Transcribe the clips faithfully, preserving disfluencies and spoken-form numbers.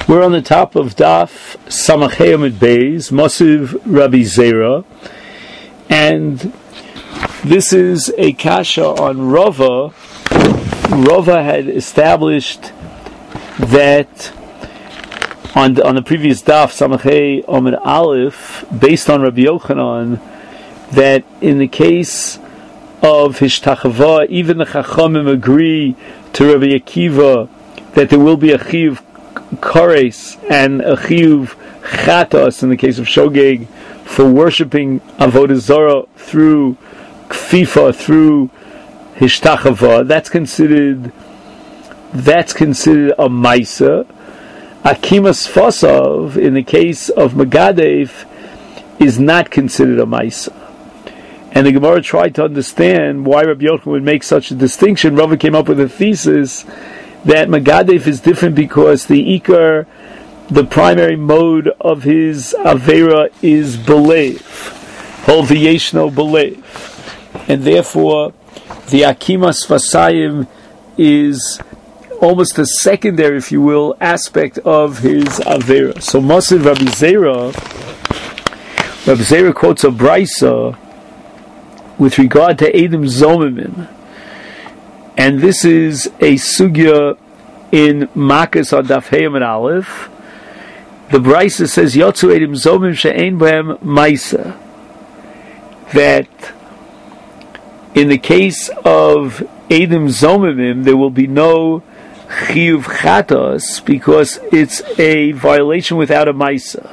We're on the top of Daf Samachay Amid Beis, Mosiv Rabbi Zera, and this is a kasha on Rava. Rava had established that on the, on the previous Daf Samachay Amid Aleph, based on Rabbi Yochanan, that in the case of Hishtachava, even the Chachamim agree to Rabbi Akiva that there will be a Chiv Kares and a Chiyuv Chatos in the case of Shogeg for worshipping Avodah Zarah through Kfifa, through Hishtachava. That's considered that's considered a Maisa. Akimas Fasav in the case of Megadev is not considered a Maisa. And the Gemara tried to understand why Rabbi Yochanan would make such a distinction. Rava came up with a thesis that Megadev is different because the Ikar, the primary mode of his Avera is Belev, Hol V'yeshno Belev. And therefore, the Akimas Fasayim is almost a secondary, if you will, aspect of his Avera. So Mosiv Rabbi Zera, Rabbi Zera quotes a Brisa with regard to Edom Zomimim. And this is a sugya in Makas on Daf Hey and Aleph. The Brisa says, Yotzu Edom Zomim she'ein b'hem Maisa. That in the case of Edom Zomimim, there will be no Chiyuv Chatos because it's a violation without a Maisa.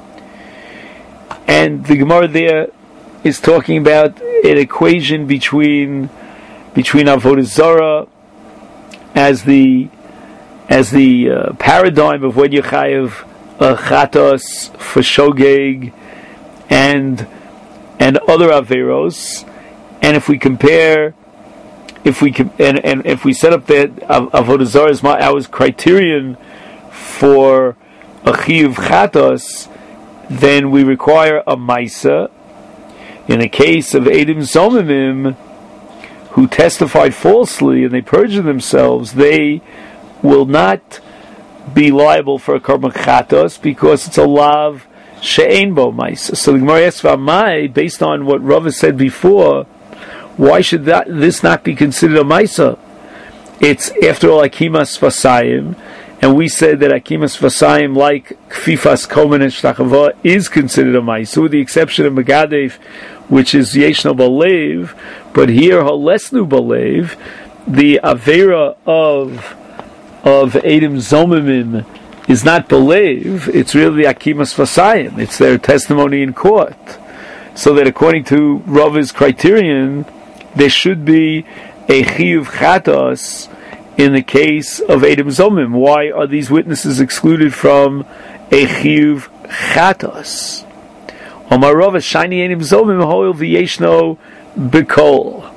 And the Gemara there is talking about an equation between between Avodah Zarah as the as the uh, paradigm of when you chayav uh, chatos for shogeg and and other averos, and if we compare, if we com- and, and if we set up that Avodah Zarah as my our criterion for a chiyuv chatos, then we require a maisa. In the case of Edom Zomimim, who testified falsely and they perjured themselves, they will not be liable for a karma chatos because it's a lav she'ein bo maisa. So the Gemara asks Vamai, based on what Rava said before, why should that this not be considered a maisa? It's after all akimas fasayim, and we said that akimas fasayim, like kfifas komen and shtachava, is considered a maisa, with the exception of Megadev, which is yeshno balev. But here halesnu balev, the avera of of Edom Zomimim is not balev; it's really akimas fasayim. It's their testimony in court. So that according to Rava's criterion, there should be a chiyuv chatos in the case of Edom Zomim. Why are these witnesses excluded from a chiyuv chatos? Omar Rava shiny Edom Zomim hoil v'yeshno b'kol.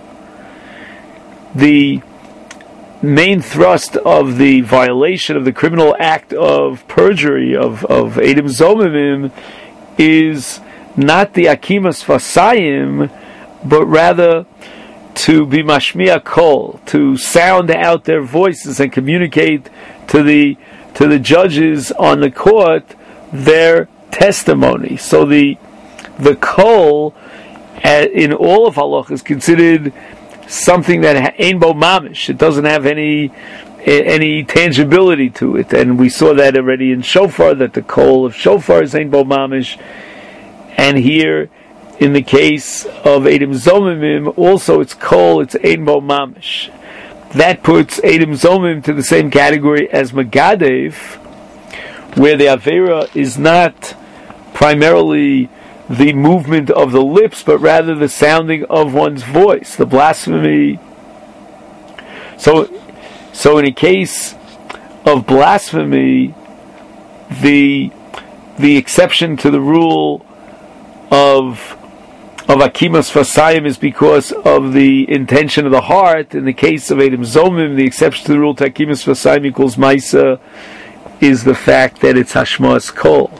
The main thrust of the violation of the criminal act of perjury of, of Edom Zomimim is not the akimas fasayim, but rather to be mashmiya kol, to sound out their voices and communicate to the to the judges on the court their testimony. So the the kol in all of halach is considered something that ein bo mamish. It doesn't have any any tangibility to it, and we saw that already in shofar, that the kol of shofar is ein bo mamish, and here in the case of Edom Zomimim, also it's kol, it's ein bo mamish. That puts Edom Zomimim to the same category as Megadev, where the avera is not primarily the movement of the lips, but rather the sounding of one's voice, the blasphemy. So, so in a case of blasphemy, the the exception to the rule of of akimas fasayim is because of the intention of the heart. In the case of Edom Zomim, the exception to the rule to akimas fasayim equals maisa is the fact that it's hashmas kol.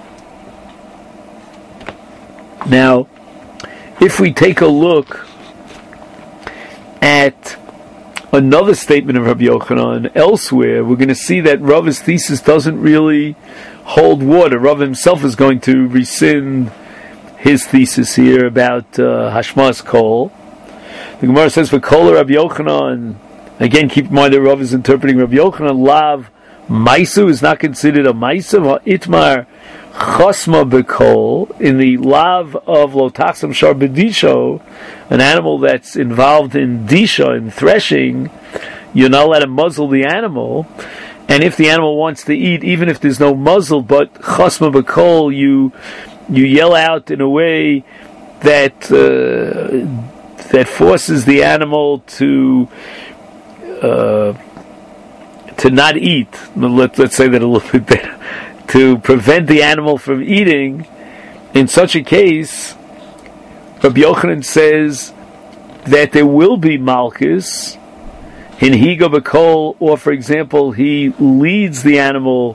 Now, if we take a look at another statement of Rabbi Yochanan elsewhere, we're going to see that Rava's thesis doesn't really hold water. Rav himself is going to rescind his thesis here about uh, Hashmas Kol. The Gemara says, for Kol Rabbi Yochanan, again keep in mind that Rav is interpreting Rabbi Yochanan, Lav Maisu is not considered a Maisa, Itmar Chosma Bekol, in the Lav of Lotachsam Shar Bedisho, an animal that's involved in Disha, in threshing, you're not allowed to muzzle the animal. And if the animal wants to eat, even if there's no muzzle, but Chosma Bekol, you you yell out in a way that uh, that forces the animal to uh, to not eat. Let, let's say that a little bit better. To prevent the animal from eating, in such a case, Rabbi Yochanan says that there will be malchus in higa b'kol, or for example, he leads the animal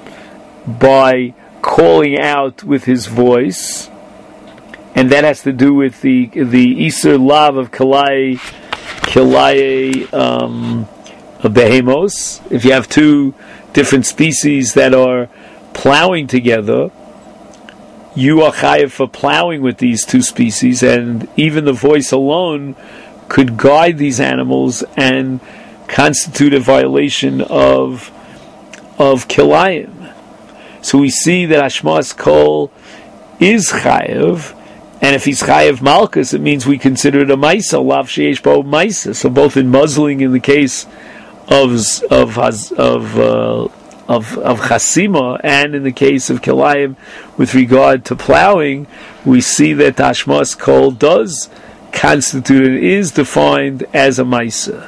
by calling out with his voice, and that has to do with the the Isur Lav of Kalai Kalai um, Behemos. If you have two different species that are plowing together, you are chayav for plowing with these two species, and even the voice alone could guide these animals and constitute a violation of of kilayim. So we see that Hashmas Kol is chayav, and if he's chayav malchus, it means we consider it a maisa, lav sheyesh bo maisa. So both in muzzling in the case of of of uh, of of chasima, and in the case of kilayim with regard to plowing, we see that Hashmas Kol does constitute and is defined as a maisa.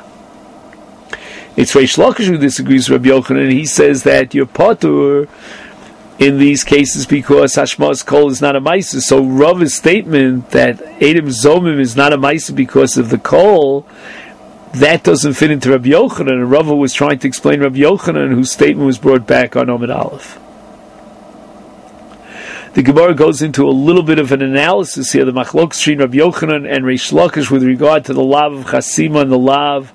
It's Reish Lakish who disagrees with Rabbi Yochanan, and he says that you're patur in these cases because Hashmas Kol is not a maisa. So Rav's statement that Edom Zomim is not a maisa because of the kol, that doesn't fit into Rabbi Yochanan, and Rava was trying to explain Rabbi Yochanan, whose statement was brought back on Omid Aleph. The Gemara goes into a little bit of an analysis here, the machlok between Rabbi Yochanan and Reish Lakish with regard to the lav of chasima and the lav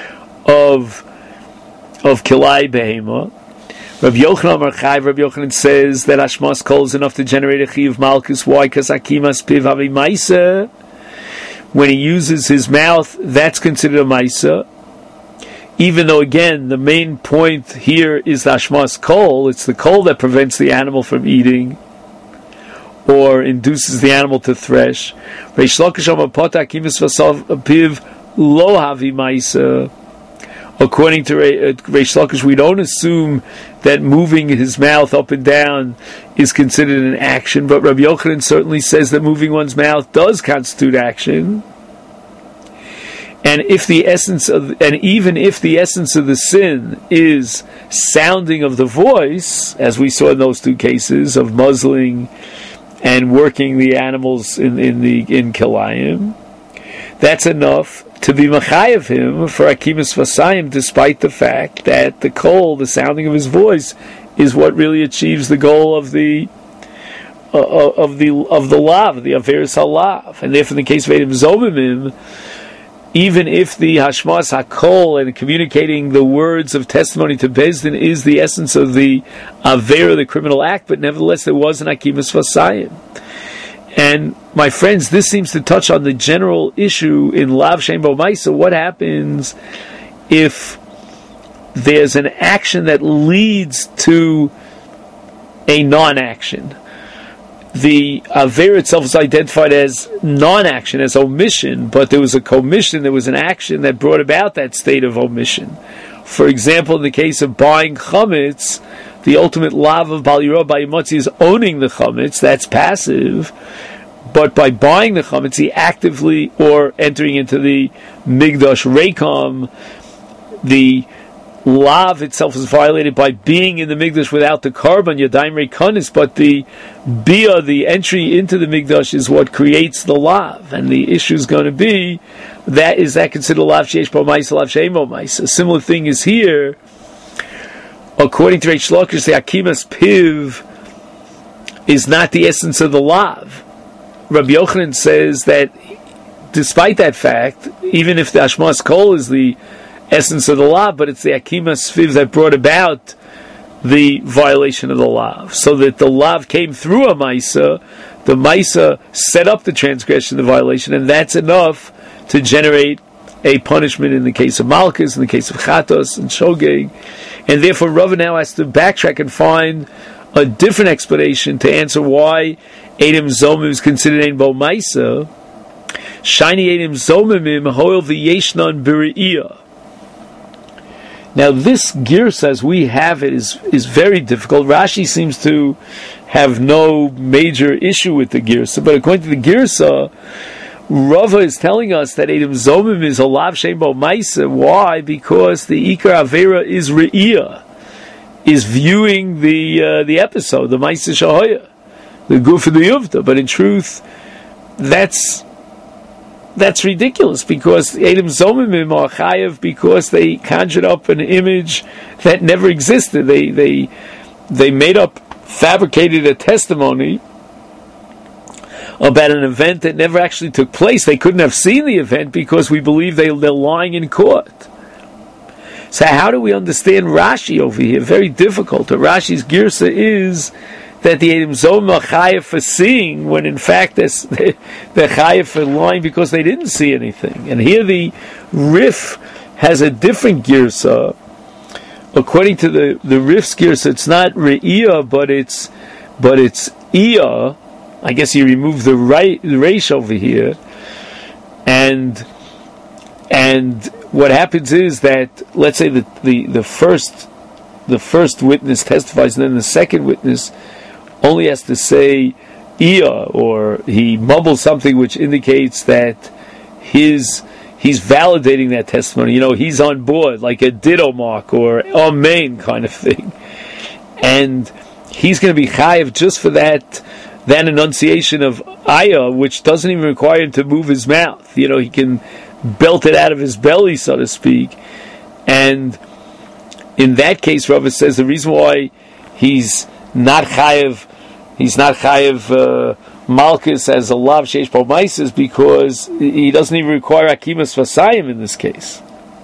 of of kilai behema. Rabbi Yochanan Marchai, Rabbi Yochanan says that Hashmas Kol is enough to generate a chi of malchus. Why? Because akimas piv havi maisa. When he uses his mouth, that's considered a maisa. Even though, again, the main point here is the Hashmas Kol. It's the kol that prevents the animal from eating or induces the animal to thresh. Reish Lakish Amar Pata akimas vasav piv lo havi maisa. According to Reish Lakish, we don't assume that moving his mouth up and down is considered an action, but Rabbi Yochanan certainly says that moving one's mouth does constitute action. And if the essence of, and even if the essence of the sin is sounding of the voice, as we saw in those two cases of muzzling and working the animals in, in the in kilayim, that's enough to be machayev him for akimis vasayim, despite the fact that the kol, the sounding of his voice, is what really achieves the goal of the uh, of the of the lav, the averis halav. And therefore, in the case of Edom Zomimim, even if the hashmas hakol and communicating the words of testimony to Bezdin is the essence of the aver, the criminal act, but nevertheless there was an akimis vasayim. And my friends, this seems to touch on the general issue in Lav Shem Bo Maisa. What happens if there's an action that leads to a non-action? The Aver itself is identified as non-action, as omission, but there was a commission, there was an action that brought about that state of omission. For example, in the case of buying chametz, the ultimate lav of Bal Yirah Bayimotzi is owning the chametz, that's passive, but by buying the chametz, he actively, or entering into the Migdash Rekom, the lav itself is violated by being in the Migdash without the Karban, Yadayim Rekonis, but the Bia, the entry into the Migdash, is what creates the lav, and the issue is going to be, that is that considered lav sheyesh bo ma'isa, lav she'ein bo ma'isa. A similar thing is here. According to Reish Lakish, the akimas piv is not the essence of the lav. Rabbi Yochanan says that despite that fact, even if the Hashmas Kol is the essence of the law, but it's the Akima Sviv that brought about the violation of the lav, so that the lav came through a Maisa, the Maisa set up the transgression, the violation, and that's enough to generate a punishment in the case of Malchus, in the case of Chatos and Shogeg, and therefore Rava now has to backtrack and find a different explanation to answer why Edom Zomim is considered Ein Bo Maisa. Shiny Edom Zomimim Hoil V'Yeshnan B'Re'iyah. Now this girsa, as we have it, is is very difficult. Rashi seems to have no major issue with the girsa, but according to the girsa, Rava is telling us that Edom Zomim is a lav shem bo maisa. Why? Because the Ikar Avera is Re'iyah, is viewing the uh, the episode, the Maisa Shahoya, the Guf of the Yuvta. But in truth, that's that's ridiculous, because Edom Zomimim are chayav because they conjured up an image that never existed. They they they made up, fabricated a testimony about an event that never actually took place. They couldn't have seen the event because we believe they, they're lying in court. So how do we understand Rashi over here? Very difficult. Rashi's girsa is that the Edom Zomim are chayav for seeing, when in fact they're, they're chayav for lying because they didn't see anything. And here the Rif has a different girsa. According to the, the Rif's girsa, it's not Re'iyah, but it's but it's Iyah. I guess you remove the right the resh over here, and and what happens is that, let's say that the, the first the first witness testifies, and then the second witness only has to say Iya, or he mumbles something which indicates that his he's validating that testimony. You know, he's on board, like a ditto mark or amen kind of thing, and he's going to be chayav just for that. That enunciation of ayah, which doesn't even require him to move his mouth. You know, he can belt it out of his belly, so to speak. And in that case, Rava says the reason why he's not chayav, he's not chayav uh, Malchus as a lav sheish bo maisa, is because he doesn't even require akimas vasayim in this case.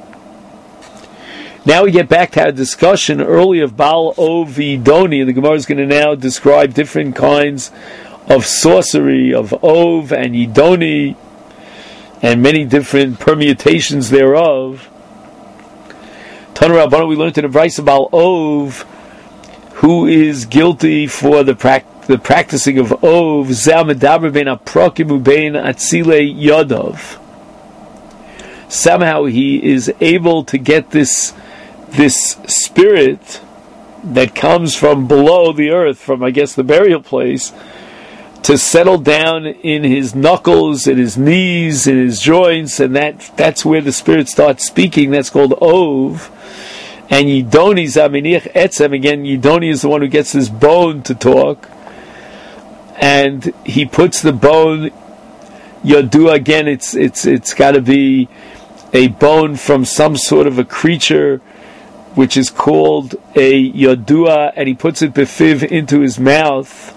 Now we get back to our discussion earlier of Baal Ov Yidoni, and the Gemara is going to now describe different kinds of sorcery, of Ov and Yidoni, and many different permutations thereof. Tana Rabbana, we learned in the Brisa Baal Ov, who is guilty for the, pra- the practicing of Ov, Zeh medaber ben aprokim ubein atzile yodov. Somehow he is able to get this this spirit that comes from below the earth, from, I guess, the burial place, to settle down in his knuckles, in his knees, in his joints, and that that's where the spirit starts speaking. That's called Ov. And Yidoni Zaminich Etzem, again, Yidoni is the one who gets this bone to talk, and he puts the bone, Yodua, again, it's it's it's got to be a bone from some sort of a creature, which is called a Yodua, and he puts it befiv into his mouth.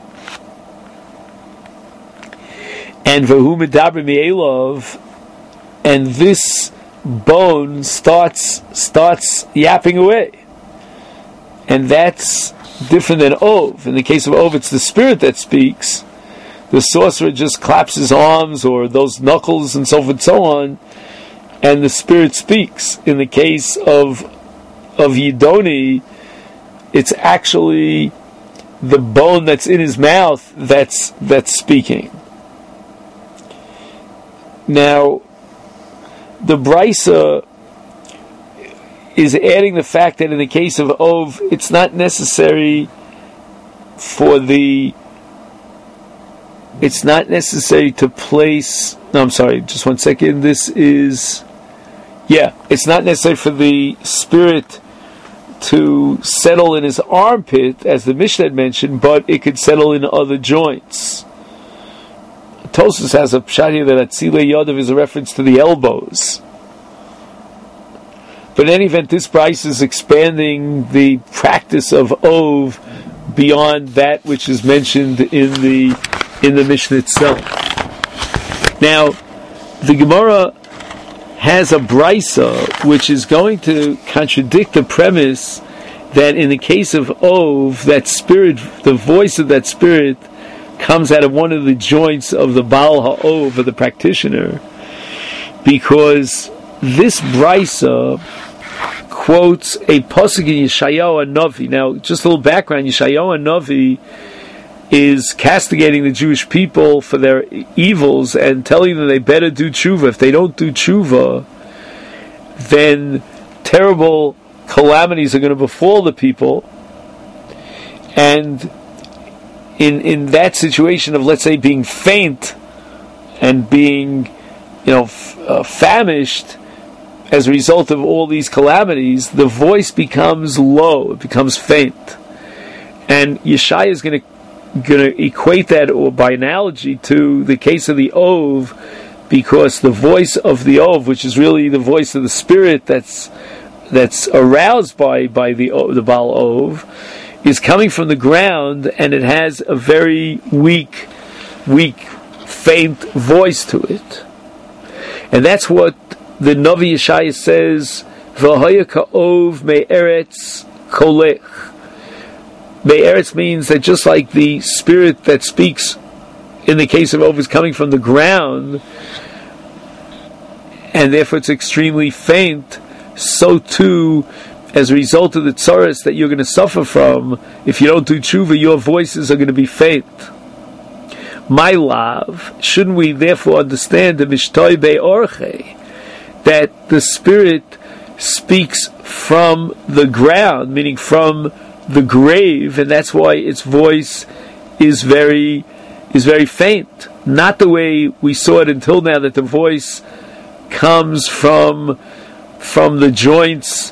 And Vahu Medaber Me'elov, and this bone starts starts yapping away. And that's different than Ov. In the case of Ov, it's the spirit that speaks. The sorcerer just claps his arms or those knuckles and so forth and so on, and the spirit speaks. In the case of of Yidoni, it's actually the bone that's in his mouth that's that's speaking. Now, the Brisa is adding the fact that in the case of Ov, it's not necessary for the it's not necessary to place no I'm sorry, just one second, this is yeah, it's not necessary for the spirit to settle in his armpit, as the Mishnah had mentioned, but it could settle in other joints. Tosfos has a pshat here that Atzilei Yodav is a reference to the elbows. But in any event, this Bryce is expanding the practice of Ov beyond that which is mentioned in the in the Mishnah itself. Now, the Gemara has a brisa which is going to contradict the premise that in the case of Ov, that spirit, the voice of that spirit, comes out of one of the joints of the Baal HaOv, of the practitioner, because this brisa quotes a pasuk in Yeshayahu HaNavi. Now, just a little background: Yeshayahu HaNavi is castigating the Jewish people for their evils and telling them they better do tshuva. If they don't do tshuva, then terrible calamities are going to befall the people. And in in that situation of, let's say, being faint and being, you know, f- uh, famished as a result of all these calamities, the voice becomes low, it becomes faint. And Yeshaya is going to going to equate that, or by analogy, to the case of the Ov, because the voice of the Ov, which is really the voice of the spirit that's that's aroused by by the the Baal Ov, is coming from the ground, and it has a very weak, weak, faint voice to it, and that's what the Navi Yeshaya says. V'haya ka'ov me'eretz kolech. Me'eretz means that just like the spirit that speaks in the case of Ov is coming from the ground, and therefore it's extremely faint, so too, as a result of the tzaras that you're going to suffer from, if you don't do tshuva, your voices are going to be faint. My love, shouldn't we therefore understand the mishtoi be'orche, that the spirit speaks from the ground, meaning from the grave, and that's why its voice is very is very faint. Not the way we saw it until now, that the voice comes from from the joints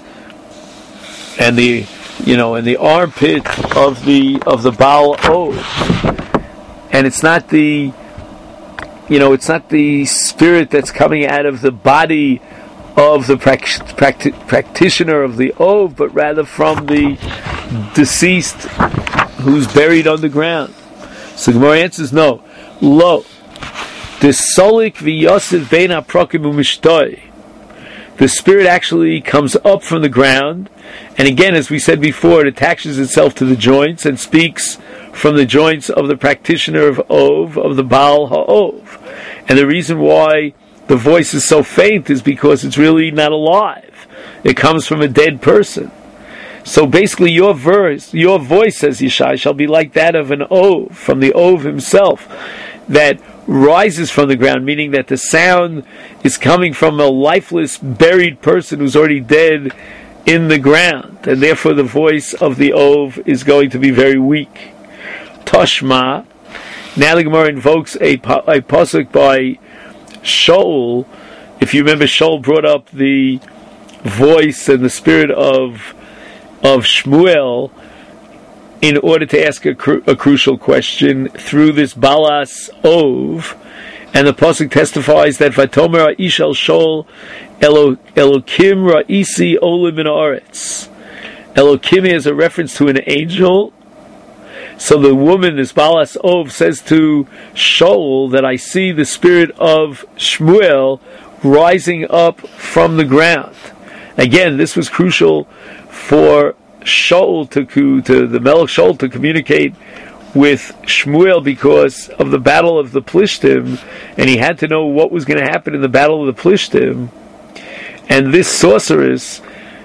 and the you know and the armpit of the of the Baal Ov, and it's not the you know it's not the spirit that's coming out of the body of the pract- pract- practitioner of the Ov, but rather from the deceased who's buried underground. So the Gemara answers no. Lo. The solik v'yosef bein haprokim u'mishtoi. The spirit actually comes up from the ground, and again, as we said before, it attaches itself to the joints and speaks from the joints of the practitioner of Ov, of the Baal HaOv. And the reason why the voice is so faint is because it's really not alive. It comes from a dead person. So basically your verse, your voice, says Yeshai, shall be like that of an Ov, from the Ov himself, that rises from the ground, meaning that the sound is coming from a lifeless, buried person who's already dead in the ground, and therefore the voice of the Ov is going to be very weak. Toshma. Now the Gemara invokes a, a pasuk by Shaul. If you remember, Shaul brought up the voice and the spirit of of Shmuel in order to ask a, cru- a crucial question through this Balas Ov, and the pasuk testifies that Vatomer Ishal Shaul Elo, Elokim Ra'isi Olim min Haaretz. Elokim is a reference to an angel. So the woman, this Balas Ov, says to Shaul that I see the spirit of Shmuel rising up from the ground. Again, this was crucial for Shaul to, to the Melech Shaul to communicate with Shmuel because of the battle of the Plishtim, and he had to know what was going to happen in the battle of the Plishtim. And this sorceress,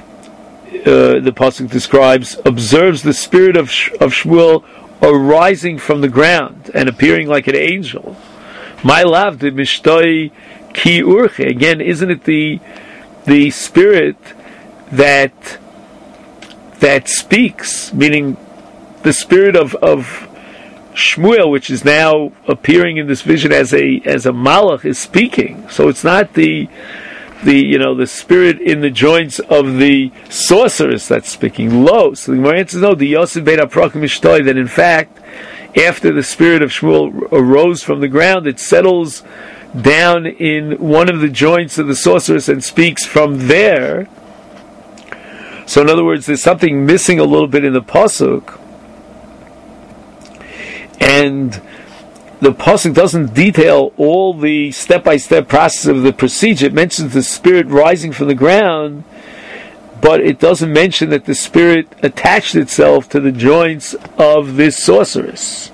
uh, the pasuk describes, observes the spirit of Sh- of Shmuel arising from the ground and appearing like an angel. My love, the mishtoi ki urche. Again, isn't it the the spirit that that speaks, meaning the spirit of, of Shmuel, which is now appearing in this vision as a as a malach, is speaking. So it's not the the you know the spirit in the joints of the sorceress that's speaking. Low. So the Gemara answers no. The Yosef Bein HaProkim Mishtoi, that in fact, after the spirit of Shmuel arose from the ground, it settles down in one of the joints of the sorceress and speaks from there. So in other words, there's something missing a little bit in the pasuk, and the pasuk doesn't detail all the step-by-step process of the procedure. It mentions the spirit rising from the ground, but it doesn't mention that the spirit attached itself to the joints of this sorceress.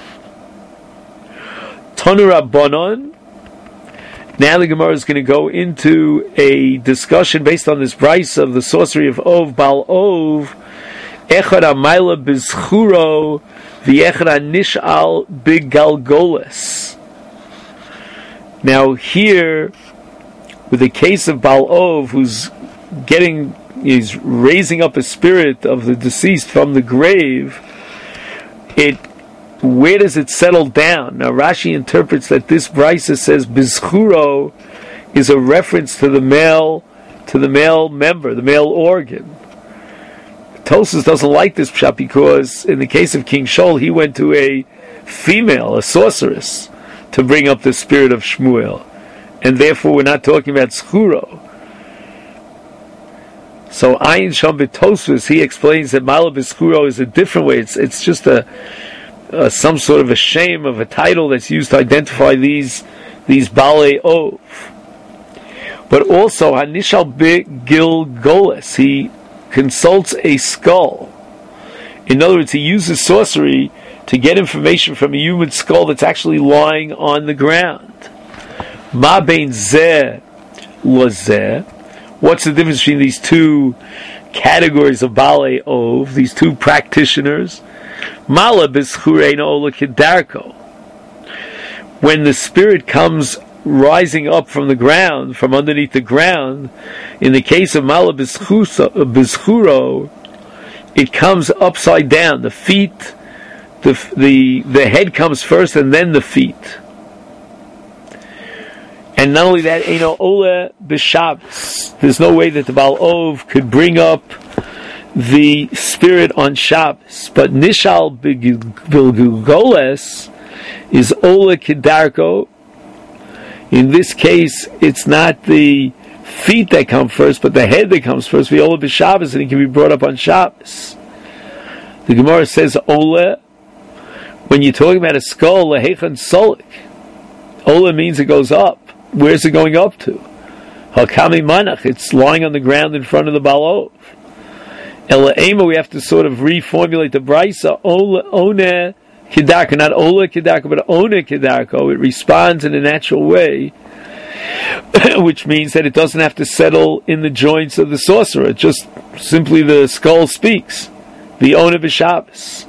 Tanu Rabbanon. Now the Gemara is going to go into a discussion based on this price of the sorcery of Ov, Baal Ov, Echad Amayla Bizchuro, V'Echad Nishal Bigalgoles. Now here, with the case of Baal Ov, who's getting, he's raising up a spirit of the deceased from the grave, it, where does it settle down? Now Rashi interprets that this brisa says Bizchuro is a reference to the male, to the male member, the male organ. Tosfos doesn't like this pshat because in the case of King Shaul, he went to a female, a sorceress, to bring up the spirit of Shmuel, and therefore we're not talking about Schuro. So Ayin Sham B'Tosfos, he explains that Mala B'Schuro is a different way. It's it's just a, a some sort of a shame of a title that's used to identify these these Balei Ov. But also Hanishal B'Gilgoles, he consults a skull. In other words, he uses sorcery to get information from a human skull that's actually lying on the ground. Ma bein zeh lozeh. What's the difference between these two categories of Balei Ov, these two practitioners? Mala b'schureino ola kedarko. When the spirit comes rising up from the ground, from underneath the ground, in the case of Mala b'schuro, it comes upside down. The feet, the the the head comes first, and then the feet. And not only that, Eino Ola b'Shabbos. There's no way that the Baal Ov could bring up the spirit on Shabbos. But Nishal B'Gilgoles is Ola Kedarko. In this case, it's not the feet that come first, but the head that comes first. We Ola b'Shabbos, and it can be brought up on Shabbos. The Gemara says Ola, when you're talking about a skull, Lehechan Solik. Ola means it goes up. Where's it going up to? Hakami Manach, it's lying on the ground in front of the Baal Ov. Ela Ema, we have to sort of reformulate the Brisa. Ola One Kedarko, not Ola Kedarko, but One Kedarko. It responds in a natural way, which means that it doesn't have to settle in the joints of the sorcerer. It just simply the skull speaks. The Ona B'Shabbos.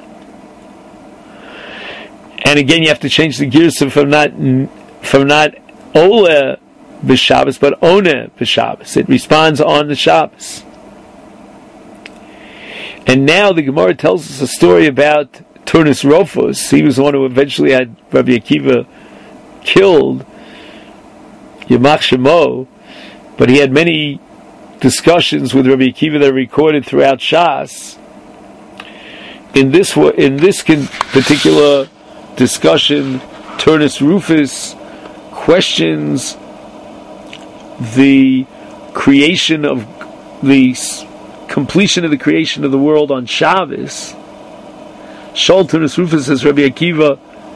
And again, you have to change the gears from not from not Ola b'Shabbos, but Ona b'Shabbos. It responds on the Shabbos. And now the Gemara tells us a story about Turnus Rufus. He was the one who eventually had Rabbi Akiva killed, Yamach Shemo, but he had many discussions with Rabbi Akiva that are recorded throughout Shas. In this in this particular discussion, Turnus Rufus questions the creation of the completion of the creation of the world on Shabbos. Shaul Turnus Rufus says, Rabbi Akiva,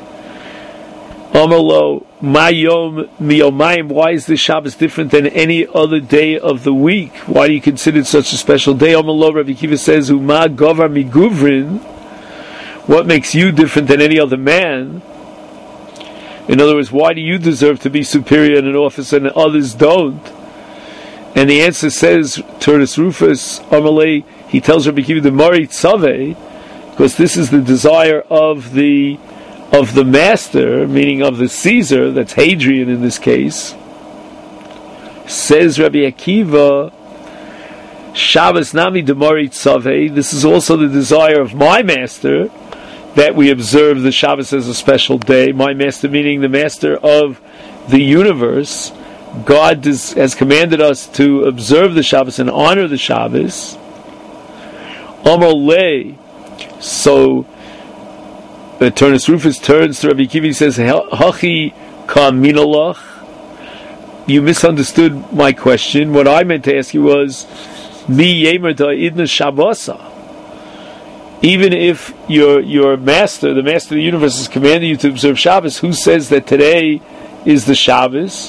Amalo Mayom Miyomayim, why is this Shabbos different than any other day of the week? Why do you consider it such a special day? Amalo, Rabbi Akiva says, Uma Govar Miguvrin, what makes you different than any other man? In other words, why do you deserve to be superior in an office and others don't? And the answer says, Turnus Rufus, Amalei, he tells Rabbi Akiva the Mari Tzaveh, because this is the desire of the of the master, meaning of the Caesar, that's Hadrian in this case. Says Rabbi Akiva, Shabbos Nami Demari Tzaveh, this is also the desire of my master, that we observe the Shabbos as a special day. My master, meaning the master of the universe. God does, has commanded us to observe the Shabbos and honor the Shabbos. Amar Lei. So, the Turnus Rufus turns to Rabbi Akiva, he says, Hachi ka minalach. You misunderstood my question. What I meant to ask you was, Mi yemer da idna Shabbasa. even if your your master, the master of the universe, is commanding you to observe Shabbos, who says that today is the Shabbos?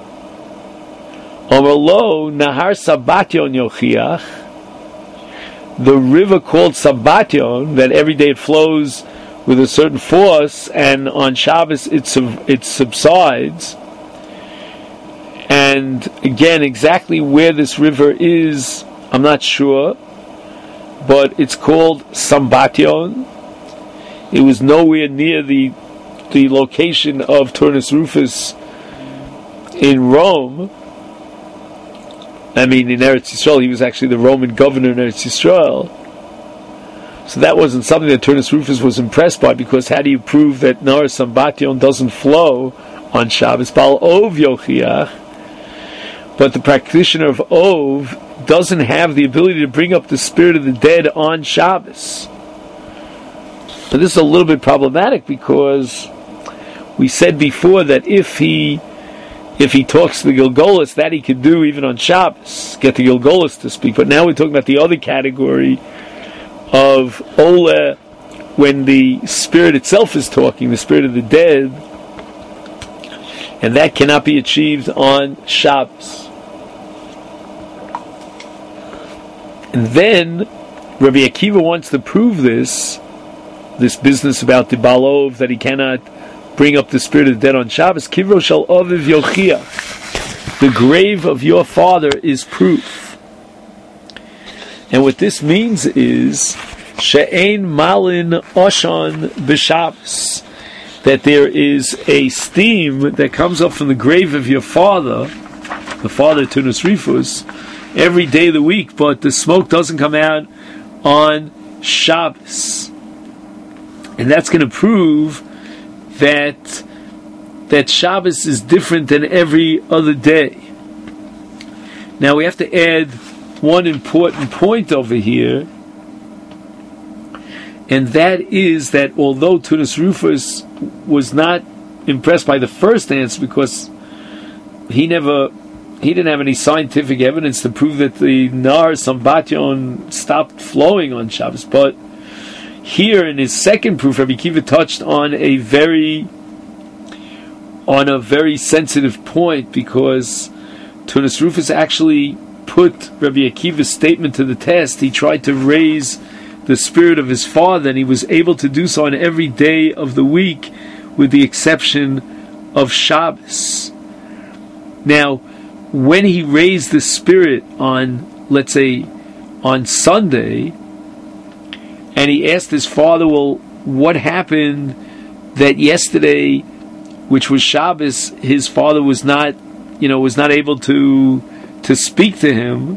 Amar lo Nahar Sabbation Yochiach, the river called Sabbation, that every day it flows with a certain force, and on Shabbos it sub- it subsides. And again, exactly where this river is, I'm not sure, but it's called Sabbation. It was nowhere near the the location of Turnus Rufus in Rome. I mean, in Eretz Yisrael, he was actually the Roman governor in Eretz Yisrael. So that wasn't something that Turnus Rufus was impressed by, because how do you prove that Nahar Sabbation doesn't flow on Shabbos? Baal Ov Yochiach. But the practitioner of Ov doesn't have the ability to bring up the spirit of the dead on Shabbos. But this is a little bit problematic, because we said before that if he if he talks to the Gilgolis, that he could do even on Shabbos, get the Gilgolis to speak. But now we're talking about the other category of Ola, when the spirit itself is talking, the spirit of the dead, and that cannot be achieved on Shabbos. And then Rabbi Akiva wants to prove this, this business about the Balov, that he cannot bring up the spirit of the dead on Shabbos. Kivro shel Aviv Yochiach, the grave of your father is proof. And what this means is she'ein malin oshan b'Shabbos, that there is a steam that comes up from the grave of your father, the father Turnus Rufus, every day of the week, but the smoke doesn't come out on Shabbos. And that's going to prove that that Shabbos is different than every other day. Now we have to add one important point over here, and that is that although Turnus Rufus was not impressed by the first answer, because he never he didn't have any scientific evidence to prove that the Nahar Sabbation stopped flowing on Shabbos, but here in his second proof, Rabbi Akiva touched on a very on a very sensitive point, because Turnus Rufus actually put Rabbi Akiva's statement to the test. He tried to raise the spirit of his father, and he was able to do so on every day of the week, with the exception of Shabbos. Now, when he raised the spirit on, let's say, on Sunday, and he asked his father, well, what happened that yesterday, which was Shabbos, his father was not, you know, was not able to to speak to him?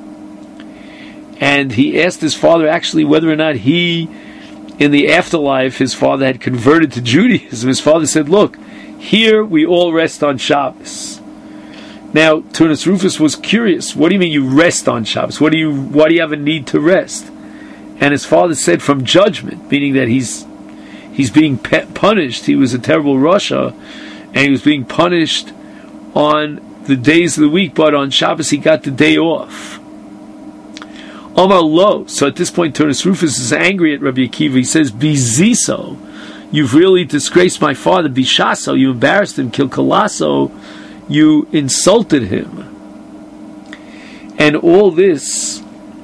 And he asked his father actually whether or not he, in the afterlife, his father had converted to Judaism. His father said, look, here we all rest on Shabbos. Now, Turnus Rufus was curious. What do you mean you rest on Shabbos? What do you, why do you have a need to rest? And his father said, from judgment, meaning that he's he's being pe- punished. He was a terrible Rasha, and he was being punished on the days of the week, but on Shabbos he got the day off. Omar lo. So at this point, Turnus Rufus is angry at Rabbi Akiva. He says, Biziso, you've really disgraced my father. Bishaso, you embarrassed him. Kilkalaso, you insulted him. And all this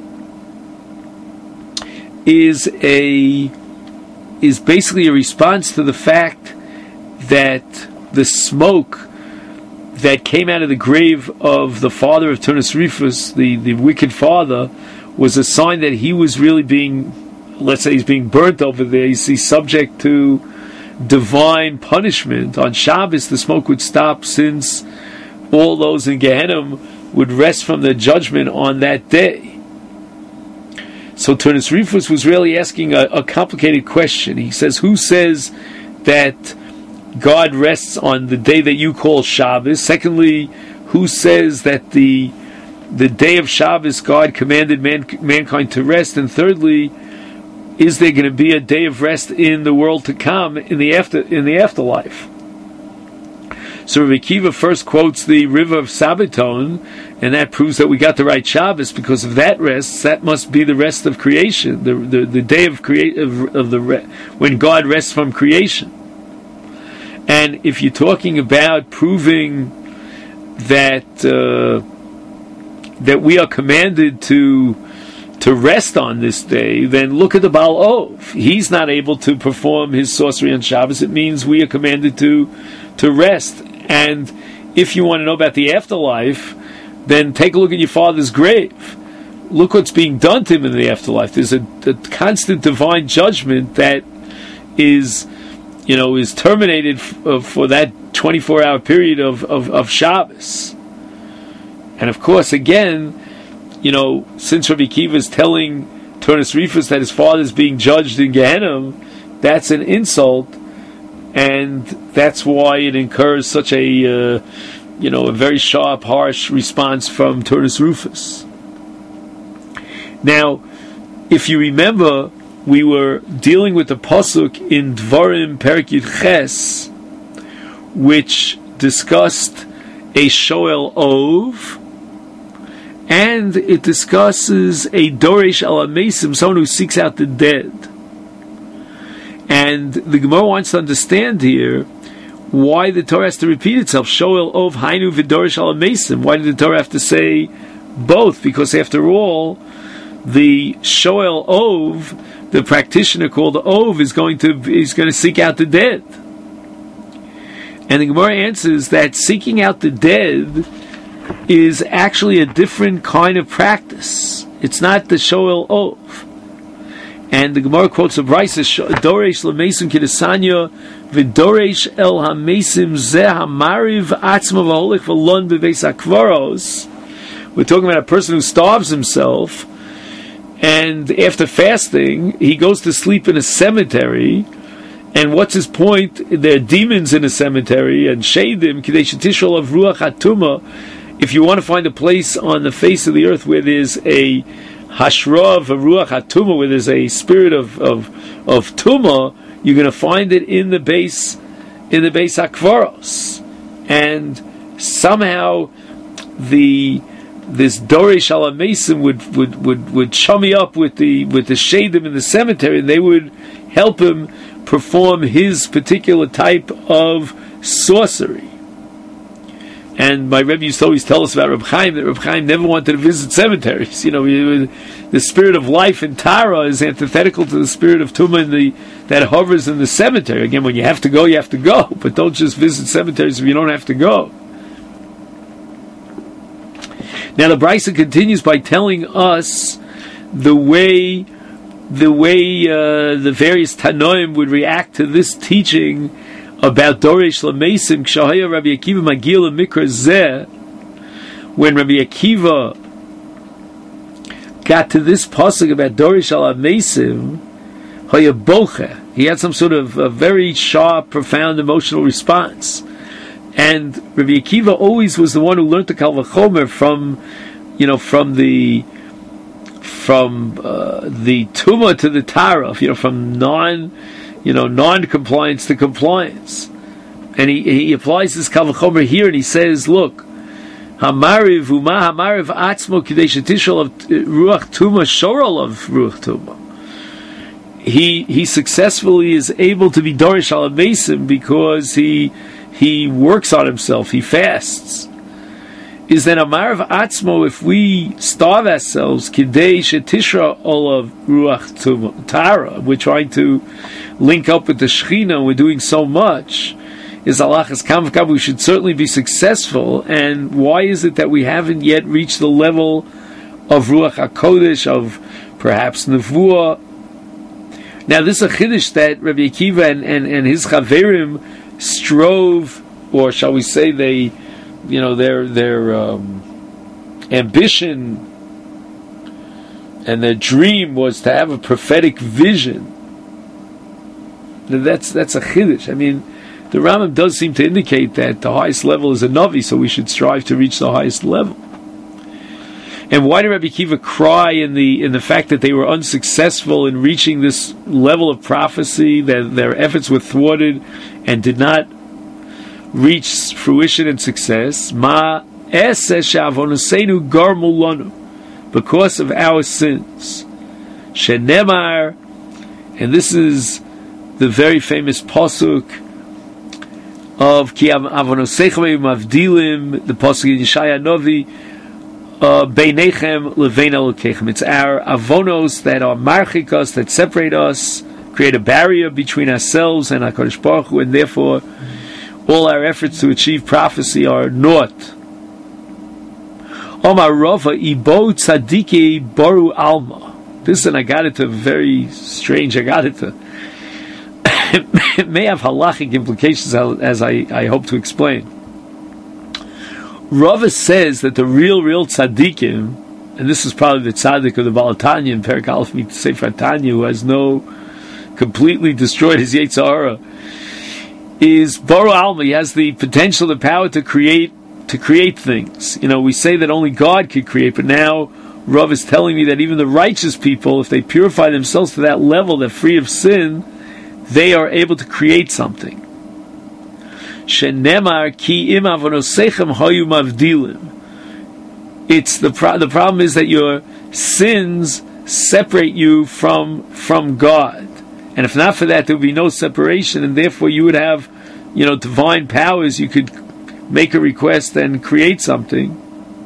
is a is basically a response to the fact that the smoke that came out of the grave of the father of Turnus Rufus, the, the wicked father, was a sign that he was really being, let's say he's being burnt over there. He's, he's subject to divine punishment. On Shabbos the smoke would stop, since all those in Gehenna would rest from their judgment on that day. So Turnus Rufus was really asking a, a complicated question. He says, who says that God rests on the day that you call Shabbos? Secondly, who says that the the day of Shabbos God commanded man, mankind to rest? And thirdly, is there going to be a day of rest in the world to come, in the after in the afterlife? So Rabbi Akiva first quotes the river of Sabbaton, and that proves that we got the right Shabbos, because if that rests, that must be the rest of creation, the the, the day of create of, of the re- when God rests from creation. And if you're talking about proving that uh, that we are commanded to to rest on this day, then look at the Baal Ov. He's not able to perform his sorcery on Shabbos. It means we are commanded to to rest. And if you want to know about the afterlife, then take a look at your father's grave. Look what's being done to him in the afterlife. There's a, a constant divine judgment that is, you know, is terminated f- uh, for that twenty-four hour period of, of, of Shabbos. And of course, again, you know, since Rabbi Akiva is telling Turnus Rifus that his father is being judged in Gehenna, that's an insult, and that's why it incurs such a, uh, you know, a very sharp, harsh response from Turnus Rufus. Now, if you remember, we were dealing with the pasuk in Dvarim Perek Yud Ches, which discussed a Shoel Ov, and it discusses a Doresh Al HaMesim, someone who seeks out the dead. And the Gemara wants to understand here why the Torah has to repeat itself. Shoel Ov Hainu V'Doresh Al HaMesim. Why did the Torah have to say both? Because after all, the Shoel Ov, the practitioner called Ov, is going to is going to seek out the dead. And the Gemara answers that seeking out the dead is actually a different kind of practice. It's not the Shoel Ov. And the Gemara quotes a Brisa, Doresh L'Mesim Kidesanya V'Doresh El HaMesim Zeh HaMariv Atzma V'Holich V'Lon B'Veis HaKvaros. We're talking about a person who starves himself, and after fasting, he goes to sleep in a cemetery. And what's his point? There are demons in a cemetery, and Shadim, Kadesh Tishol of Ruach HaTumah. If you want to find a place on the face of the earth where there's a Hashra of Ruach HaTumah, where there's a spirit of of, of Tumah, you're going to find it in the base in the base HaKvaros. And somehow the this Doresh Al HaMesim would would would would chummy up with the with the Shadim in the cemetery, and they would help him perform his particular type of sorcery. And my Rebbe used to always tell us about Reb Chaim, that Reb Chaim never wanted to visit cemeteries. You know, the spirit of life in Tara is antithetical to the spirit of Tumah in the, that hovers in the cemetery. Again, when you have to go, you have to go. But don't just visit cemeteries if you don't have to go. Now the Brisa continues by telling us the way the way uh, the various Tanoim would react to this teaching about Doresh L'Mesim K'shahaya Rabbi Akiva Magil Mikra Zeh. When Rabbi Akiva got to this pasuk about Doresh Al HaMesim, Haya Boche, he had some sort of a very sharp, profound emotional response. And Rabbi Akiva always was the one who learned the Kal V'chomer from, you know, from the from uh, the Tumah to the Tara, you know, from non, you know, non-compliance to compliance. And he, he applies this Kal V'chomer here, and he says, look, Hamariv Uma Hamariv Atzmo Kadesh Tishol of Ruach Tumah Shorol of Ruach Tumah. He he successfully is able to be Doresh Al HaMesim because he he works on himself, he fasts. Is that Amarav Atzmo, if we starve ourselves, Kidei Shetishra Olav Ruach Tara, we're trying to link up with the Shechina, we're doing so much, is Alachas Kam V'Kam, we should certainly be successful. And why is it that we haven't yet reached the level of Ruach HaKodesh, of perhaps Nevuah? Now this is a Chiddush that Rabbi Akiva and, and, and his Chaverim strove, or shall we say they, you know, their their um, ambition and their dream was to have a prophetic vision. That's that's a chiddush. I mean, the Rambam does seem to indicate that the highest level is a Navi, so we should strive to reach the highest level. And why did Rabbi Akiva cry in the in the fact that they were unsuccessful in reaching this level of prophecy, that their efforts were thwarted and did not reach fruition and success. Ma eseh she'avonosenu garmu lanu, because of our sins. Shenemar, and this is the very famous pasuk of Ki avonosechem mavdilim, the pasuk in Yeshaya Novi, Beinechem levein elokechem. It's our avonos that are marchik us, that separate us, create a barrier between ourselves and HaKadosh Baruch Hu, and therefore all our efforts to achieve prophecy are naught. Omar Rava ibo tzadiki boru alma. This is an agadita, very strange agadita. It may have halachic implications, as I, I hope to explain. Rava says that the real, real tzaddikim, and this is probably the tzaddik of the Baal Tanya in Perek Aleph Sefer Tanya, who has no, completely destroyed his Yetzer Hara, is Boru Alma. He has the potential, the power to create, to create things. You know, we say that only God could create, but now Rav is telling me that even the righteous people, if they purify themselves to that level, they're free of sin, they are able to create something. Shenemar ki im avonosechem hayu mavdilim. It's the pro- the problem is that your sins separate you from from God, and if not for that, there would be no separation, and therefore you would have, you know, divine powers. You could make a request and create something,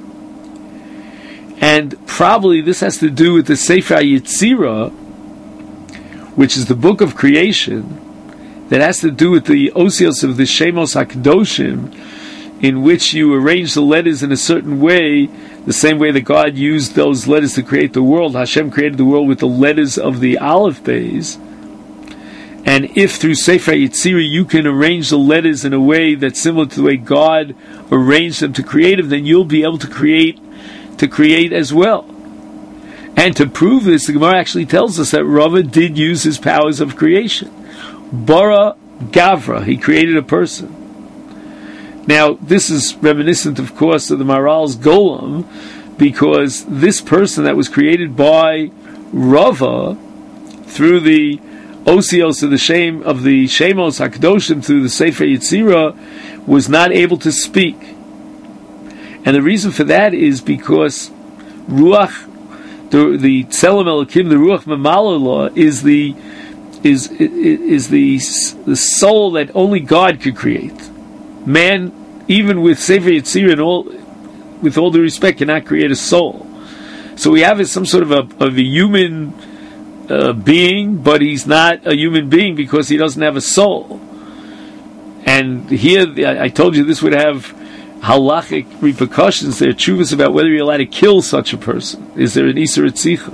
and probably this has to do with the Sefer Yetzirah, which is the book of creation, that has to do with the osios of the Shemos HaKadoshim, in which you arrange the letters in a certain way, the same way that God used those letters to create the world. Hashem created the world with the letters of the Aleph Beis. And if through Sefer Yetzirah you can arrange the letters in a way that's similar to the way God arranged them to create them, then you'll be able to create, to create as well. And to prove this, the Gemara actually tells us that Rava did use his powers of creation. Bara Gavra, he created a person. Now, this is reminiscent, of course, of the Maharal's Golem, because this person that was created by Rava through the osios of the shame of the Shemos HaKadoshim, through the Sefer Yetzirah, was not able to speak. And the reason for that is because Ruach, the the Tzelem Elokim, the Ruach Memalalah, is the is is the the soul that only God could create. Man, even with Sefer Yetzirah and all, with all due respect, cannot create a soul. So we have some sort of a of a human uh, being, but he's not a human being because he doesn't have a soul. And here, I told you this would have halachic repercussions. There are tshuvas about whether you're allowed to kill such a person. Is there an Isur Etzicha?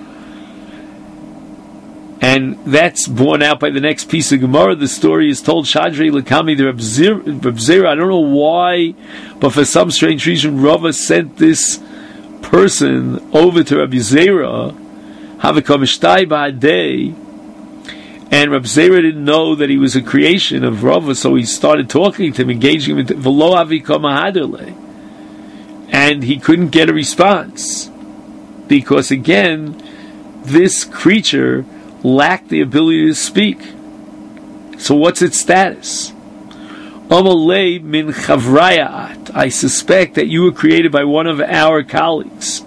And that's borne out by the next piece of Gemara. The story is told, Shadrei Lakami, the Reb Zera, I don't know why, but for some strange reason, Rava sent this person over to Reb Zera, Havikam Ba'adei, and Reb Zera didn't know that he was a creation of Rava, so he started talking to him, engaging him into V'lo Avikam Haderle, and he couldn't get a response, because again, this creature lacked the ability to speak. So what's its status? Amalei min chavrayat. I suspect that you were created by one of our colleagues.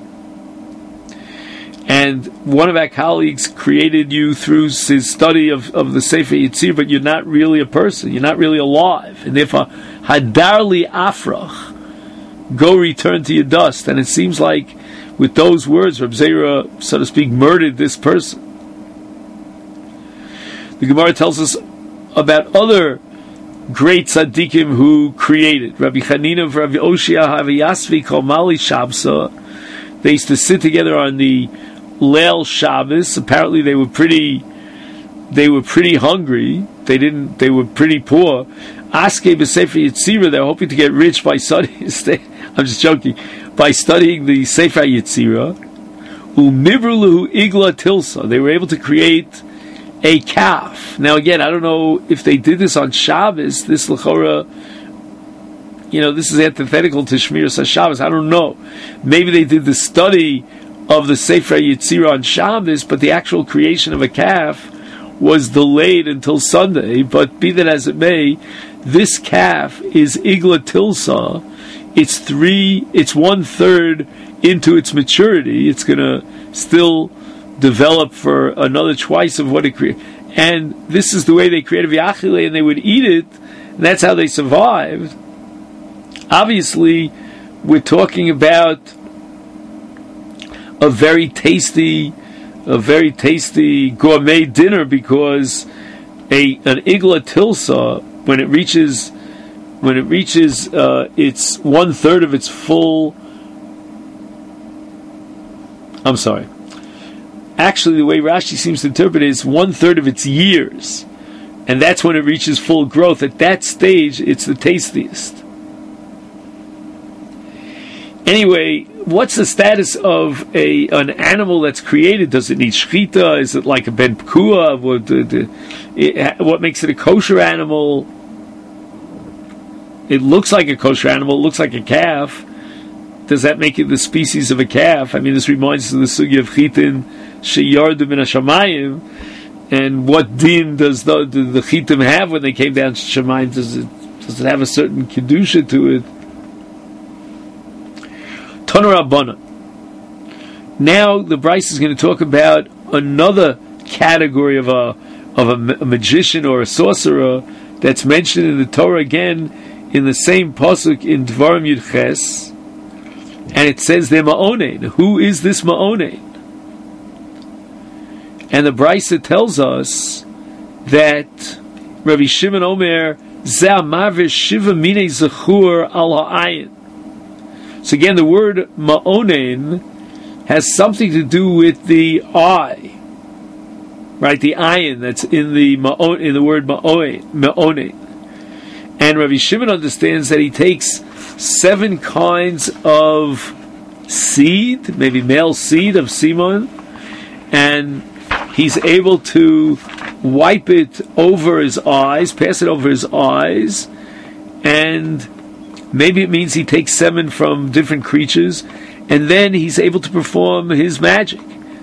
And one of our colleagues created you through his study of, of the Sefer Yetzirah, but you're not really a person. You're not really alive. And therefore, hadarli afrach. Go return to your dust. And it seems like with those words, Reb Zera, so to speak, murdered this person. The Gemara tells us about other great tzaddikim who created. Rabbi Chanina, Rabbi Oshia, Haviyasvi, Komali Shabsa. They used to sit together on the Leil Shabbos. Apparently, they were pretty. They were pretty hungry. They didn't. They were pretty poor. Aske b'Sefer Yetzirah. They're hoping to get rich by studying. I'm just joking. By studying the Sefer Yetzirah. Umivrulahu igla tilsa. They were able to create a calf. Now again, I don't know if they did this on Shabbos. This l'chora, you know, this is antithetical to Shmiras HaShabbos. I don't know. Maybe they did the study of the Sefer Yetzirah on Shabbos, but the actual creation of a calf was delayed until Sunday, but be that as it may, this calf is Igla Tilsa. It's three, it's one third into its maturity. It's going to still develop for another twice of what it created. And this is the way they created V'achile, and they would eat it, and that's how they survived. Obviously, we're talking about a very tasty, a very tasty gourmet dinner, because a an Igla Tilsa, when it reaches when it reaches uh, its one third of its full. I'm sorry. Actually, the way Rashi seems to interpret it is one third of its years, and that's when it reaches full growth. At that stage, it's the tastiest. Anyway, what's the status of a an animal that's created? Does it need shchita? Is it like a ben pekua? What, the, it, what makes it a kosher animal? It looks like a kosher animal. It looks like a calf. Does that make it the species of a calf? I mean, this reminds us of the sugya of chitin sheyardu min hashamayim, and what din does the, the, the chitim have when they came down to Shemayim? Does it does it have a certain kedusha to it? Tanu Rabbana. Now the Bryce is going to talk about another category of a of a, a magician or a sorcerer that's mentioned in the Torah again in the same pasuk in Dvarim Yud Ches. And it says they're Ma'onein. Who is this Ma'onein? And the Brisa tells us that Rabbi Shimon Omer Zeh Mavish Shiva Mine Zechur Al Ha'ayin. So again, the word Ma'onein has something to do with the eye, right? The ayin that's in the ma'on, in the word Ma'onein. And Rabbi Shimon understands that he takes seven kinds of seed, maybe male seed of Simon, and he's able to wipe it over his eyes, pass it over his eyes, and maybe it means he takes semen from different creatures, and then he's able to perform his magic.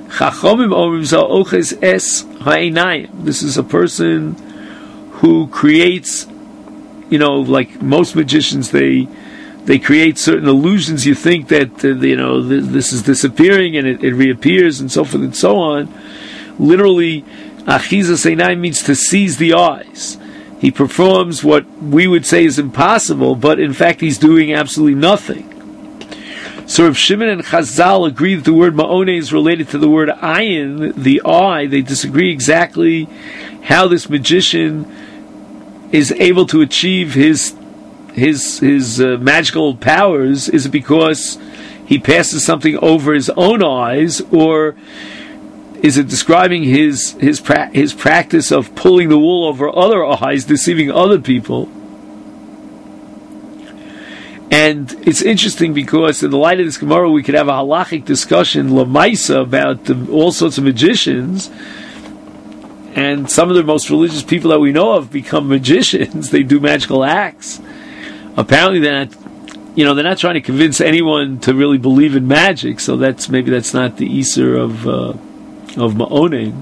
This is a person who creates, you know, like most magicians, they they create certain illusions. You think that, uh, you know, th- this is disappearing and it, it reappears and so forth and so on. Literally, achizas einayim means to seize the eyes. He performs what we would say is impossible, but in fact he's doing absolutely nothing. So Rav Shimon and Chazal agree that the word ma'oneh is related to the word ayin, the eye. They disagree exactly how this magician is able to achieve his his his uh, magical powers. Is it because he passes something over his own eyes, or is it describing his his pra- his practice of pulling the wool over other eyes, deceiving other people? And it's interesting because in the light of this Gemara, we could have a halachic discussion, lamaisa, about the, all sorts of magicians. And some of the most religious people that we know of become magicians. They do magical acts. Apparently, they're not, you know, they're not trying to convince anyone to really believe in magic. So that's maybe that's not the Easter of uh, of Ma'onein.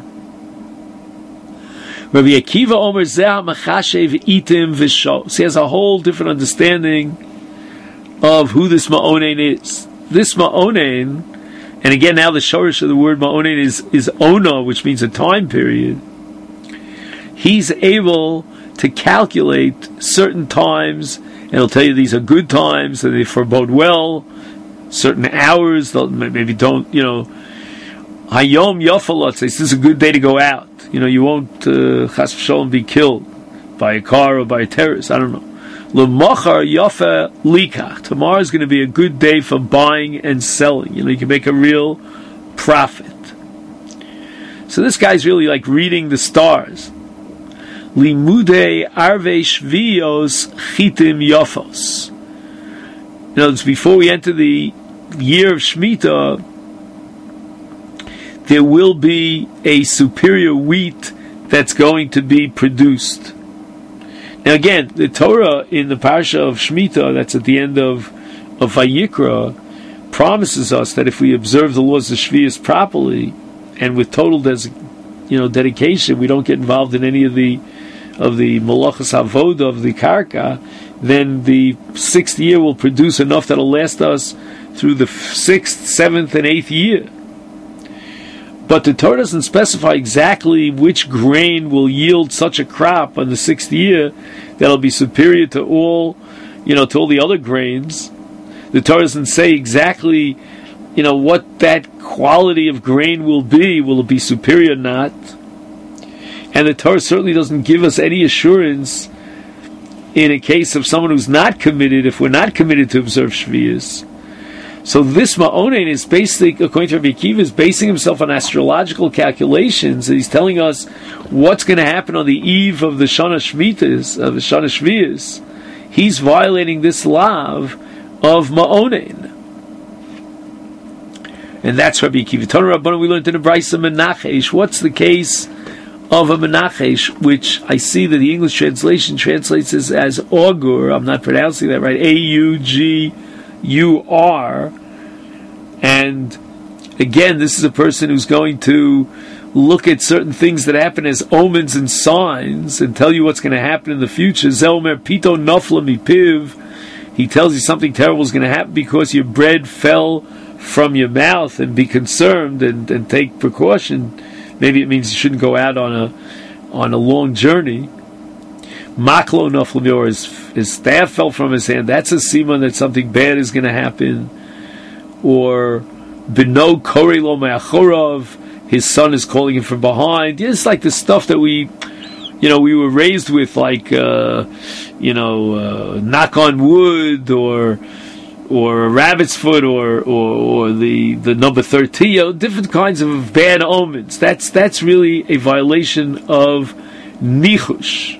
Rabbi Akiva Omer Zeh Machashev Itim V'Sho. So he has a whole different understanding of who this Ma'onein is. This Ma'onein, and again, now the shorish of the word Ma'onein is is Ona, which means a time period. He's able to calculate certain times, and he'll tell you these are good times, and they forebode well. Certain hours, they'll maybe don't, you know, Hayom Yafalot says this is a good day to go out. You know, you won't uh, Chas v'Sholom be killed by a car or by a terrorist. I don't know. L'machar Yafa Likach. Tomorrow is going to be a good day for buying and selling. You know, you can make a real profit. So this guy's really like reading the stars. Limude Arve Shvios Chitim Yafos. In other words, before we enter the year of Shemitah, there will be a superior wheat that's going to be produced. Now again, the Torah in the Parsha of Shemitah, that's at the end of, of Vayikra, promises us that if we observe the laws of Shvius properly and with total des- you know, dedication, we don't get involved in any of the of the malachas avoda of the karka, then the sixth year will produce enough that'll last us through the sixth, seventh, and eighth year. But the Torah doesn't specify exactly which grain will yield such a crop on the sixth year that'll be superior to all, you know, to all the other grains. The Torah doesn't say exactly, you know, what that quality of grain will be. Will it be superior or not? And the Torah certainly doesn't give us any assurance in a case of someone who's not committed, if we're not committed to observe Shvius. So this Ma'onen is basically, according to Rabbi Akiva, is basing himself on astrological calculations. He's telling us what's going to happen on the eve of the Shana Shmitas, of the Shana Shvius. He's violating this lav of Ma'onen. And that's Rabbi Akiva. Tana Rabbanan, we learned in the Brisa Menachesh. What's the case of a Menachesh, which I see that the English translation translates as, as augur? I'm not pronouncing that right. A U G U R. And again, this is a person who's going to look at certain things that happen as omens and signs and tell you what's going to happen in the future. Zelmer Pito Nofla Mipiv. He tells you something terrible is going to happen because your bread fell from your mouth, and be concerned and, and take precaution. Maybe it means you shouldn't go out on a on a long journey. Maklo Noflamior, his, his staff fell from his hand. That's a siman that something bad is going to happen. Or Beno Korelo Me'achorov, his son is calling him from behind. It's like the stuff that we, you know, we were raised with, like, uh, you know, uh, knock on wood, or or a rabbit's foot, or or, or the, the number thirteen, you know, different kinds of bad omens. That's that's really a violation of nichush.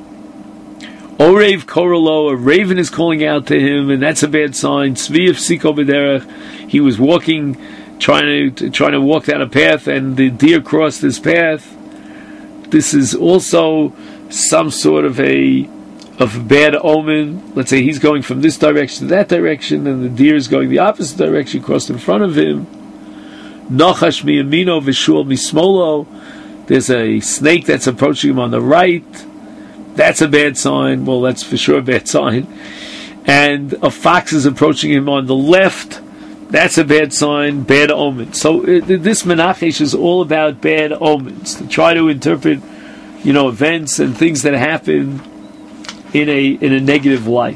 Orev Korolo, a raven is calling out to him, and that's a bad sign. Tzvi of Siko B'derech, he was walking, trying to trying to walk down a path, and the deer crossed his path. This is also some sort of a of a bad omen. Let's say he's going from this direction to that direction, and the deer is going the opposite direction, crossed in front of him. Nachash miyamino v'shul mismolo. There's a snake that's approaching him on the right. That's a bad sign. Well, that's for sure a bad sign. And a fox is approaching him on the left. That's a bad sign, bad omen. So it, this Menachesh is all about bad omens, to try to interpret, you know, events and things that happen in a in a negative light.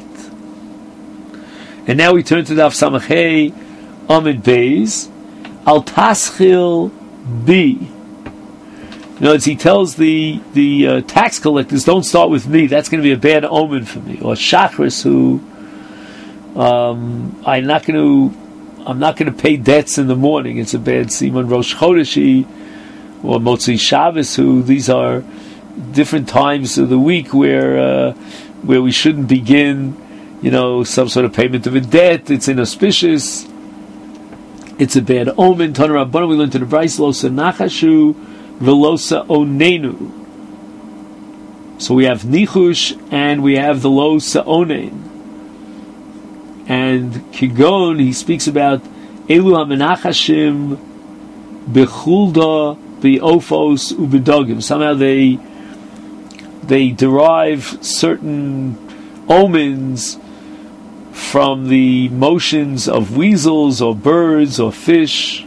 And now we turn to Daf Samachei Amid Beis Al Taschil B. You know, as he tells the the uh, tax collectors, don't start with me. That's going to be a bad omen for me. Or Shachris, who um, I'm not going to I'm not going to pay debts in the morning. It's a bad siman. Rosh Chodeshi or Motzi Shabbos, who these are different times of the week where uh, where we shouldn't begin, you know, some sort of payment of a debt. It's inauspicious. It's a bad omen. Tana Rabbanan, we learned to the Brisa Losa Nachashu Velosa Onenu. So we have Nichush and we have the Losa Onen. And Kigon, he speaks about Elu HaMenachashim Bechulda Be'ofos Ubedogim. Somehow they they derive certain omens from the motions of weasels or birds or fish.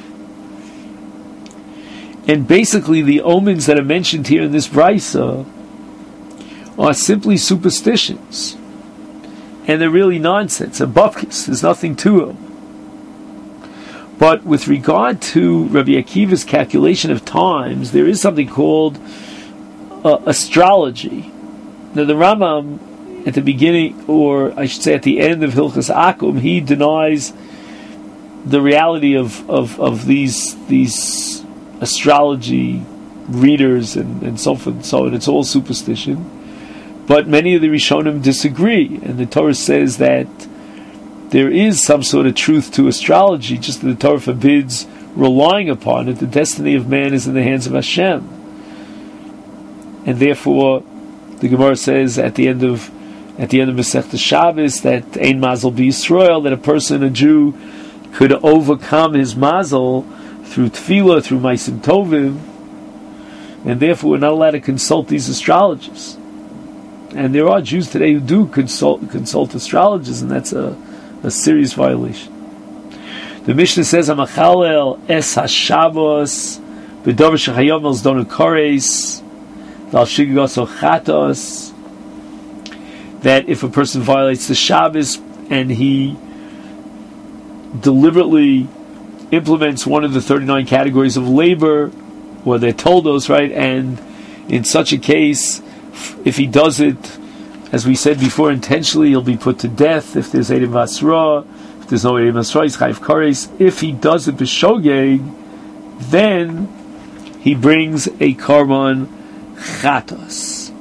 And basically the omens that are mentioned here in this Brisa are simply superstitions. And they're really nonsense, a bupkis. There's nothing to them. But with regard to Rabbi Akiva's calculation of times, there is something called uh, astrology. Now the Rambam, at the beginning, or I should say at the end of Hilchas Akum, he denies the reality of, of, of these these astrology readers and, and so forth and so on. It's all superstition. But many of the Rishonim disagree, and the Torah says that there is some sort of truth to astrology, just that the Torah forbids relying upon it. The destiny of man is in the hands of Hashem. And therefore, the Gemara says at the end of at the end of Masechta Shabbos that Ein Mazel B'Yisrael, that a person, a Jew, could overcome his mazel through tefillah, through Maisim Tovim. and therefore we're not allowed to consult these astrologers. And there are Jews today who do consult consult astrologers, and that's a, a serious violation. The Mishnah says, "Amachalel es hashavos b'dover shechayom el zdonu kores v'al shigigos chatos." That if a person violates the Shabbos and he deliberately implements one of the thirty-nine categories of labor, or they're told those, right? And in such a case, if he does it, as we said before, intentionally, he'll be put to death. If there's Eidim Vasra, if there's no Eidim Vasra, he's Chayiv Kares. If he does it b'shogeg, then he brings a Karban Chatos.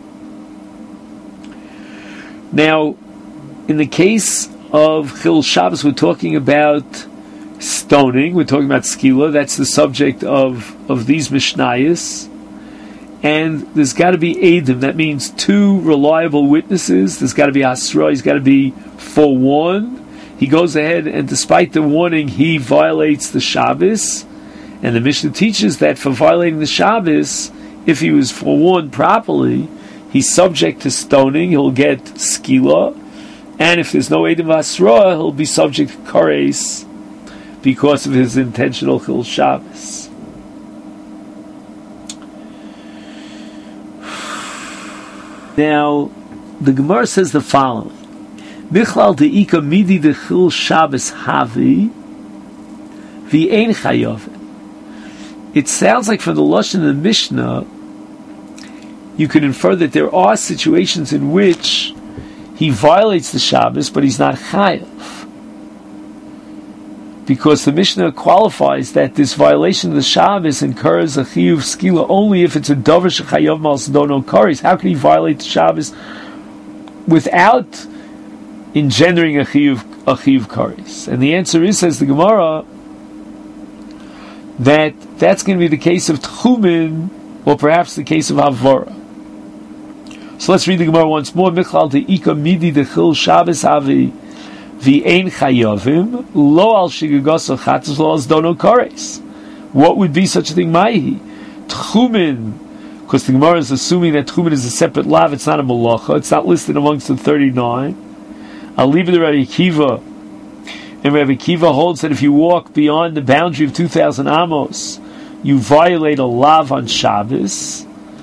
Now, in the case of Chil Shabbos, we're talking about stoning. We're talking about skila. That's the subject of, of these Mishnayos. And there's got to be Eidim. That means two reliable witnesses. There's got to be Asra. He's got to be forewarned. He goes ahead and despite the warning, he violates the Shabbos. And the Mishnah teaches that for violating the Shabbos, if he was forewarned properly, he's subject to stoning. He'll get skila. And if there's no Eidim Asra, he'll be subject to kares because of his intentional Chil Shabbos. Now, the Gemara says the following: Michlal de'ika midi de Chil Shabbos havi v'ein chayovin. It sounds like from the Lashon of the Mishnah, you could infer that there are situations in which he violates the Shabbos, but he's not chayav. Because the Mishnah qualifies that this violation of the Shabbos incurs a chiyuv skila only if it's a davar shechayav mal dono kares. How can he violate the Shabbos without engendering a chiyuv a chiyuv kares? And the answer is, says the Gemara, that that's going to be the case of tchumen, or perhaps the case of havara. So let's read the Gemara once more. Michlal de'ika midi dechil Shabbos avi v'ein chayovim lo al shigagos chatos lo al zdono kares. What would be such a thing? Maihi tchumen, because the Gemara is assuming that tchumen is a separate lav. It's not a malacha. It's not listed amongst the thirty-nine. I'll leave it to Rabbi Akiva, and Rabbi Akiva holds that if you walk beyond the boundary of two thousand amos, you violate a lav on Shabbos.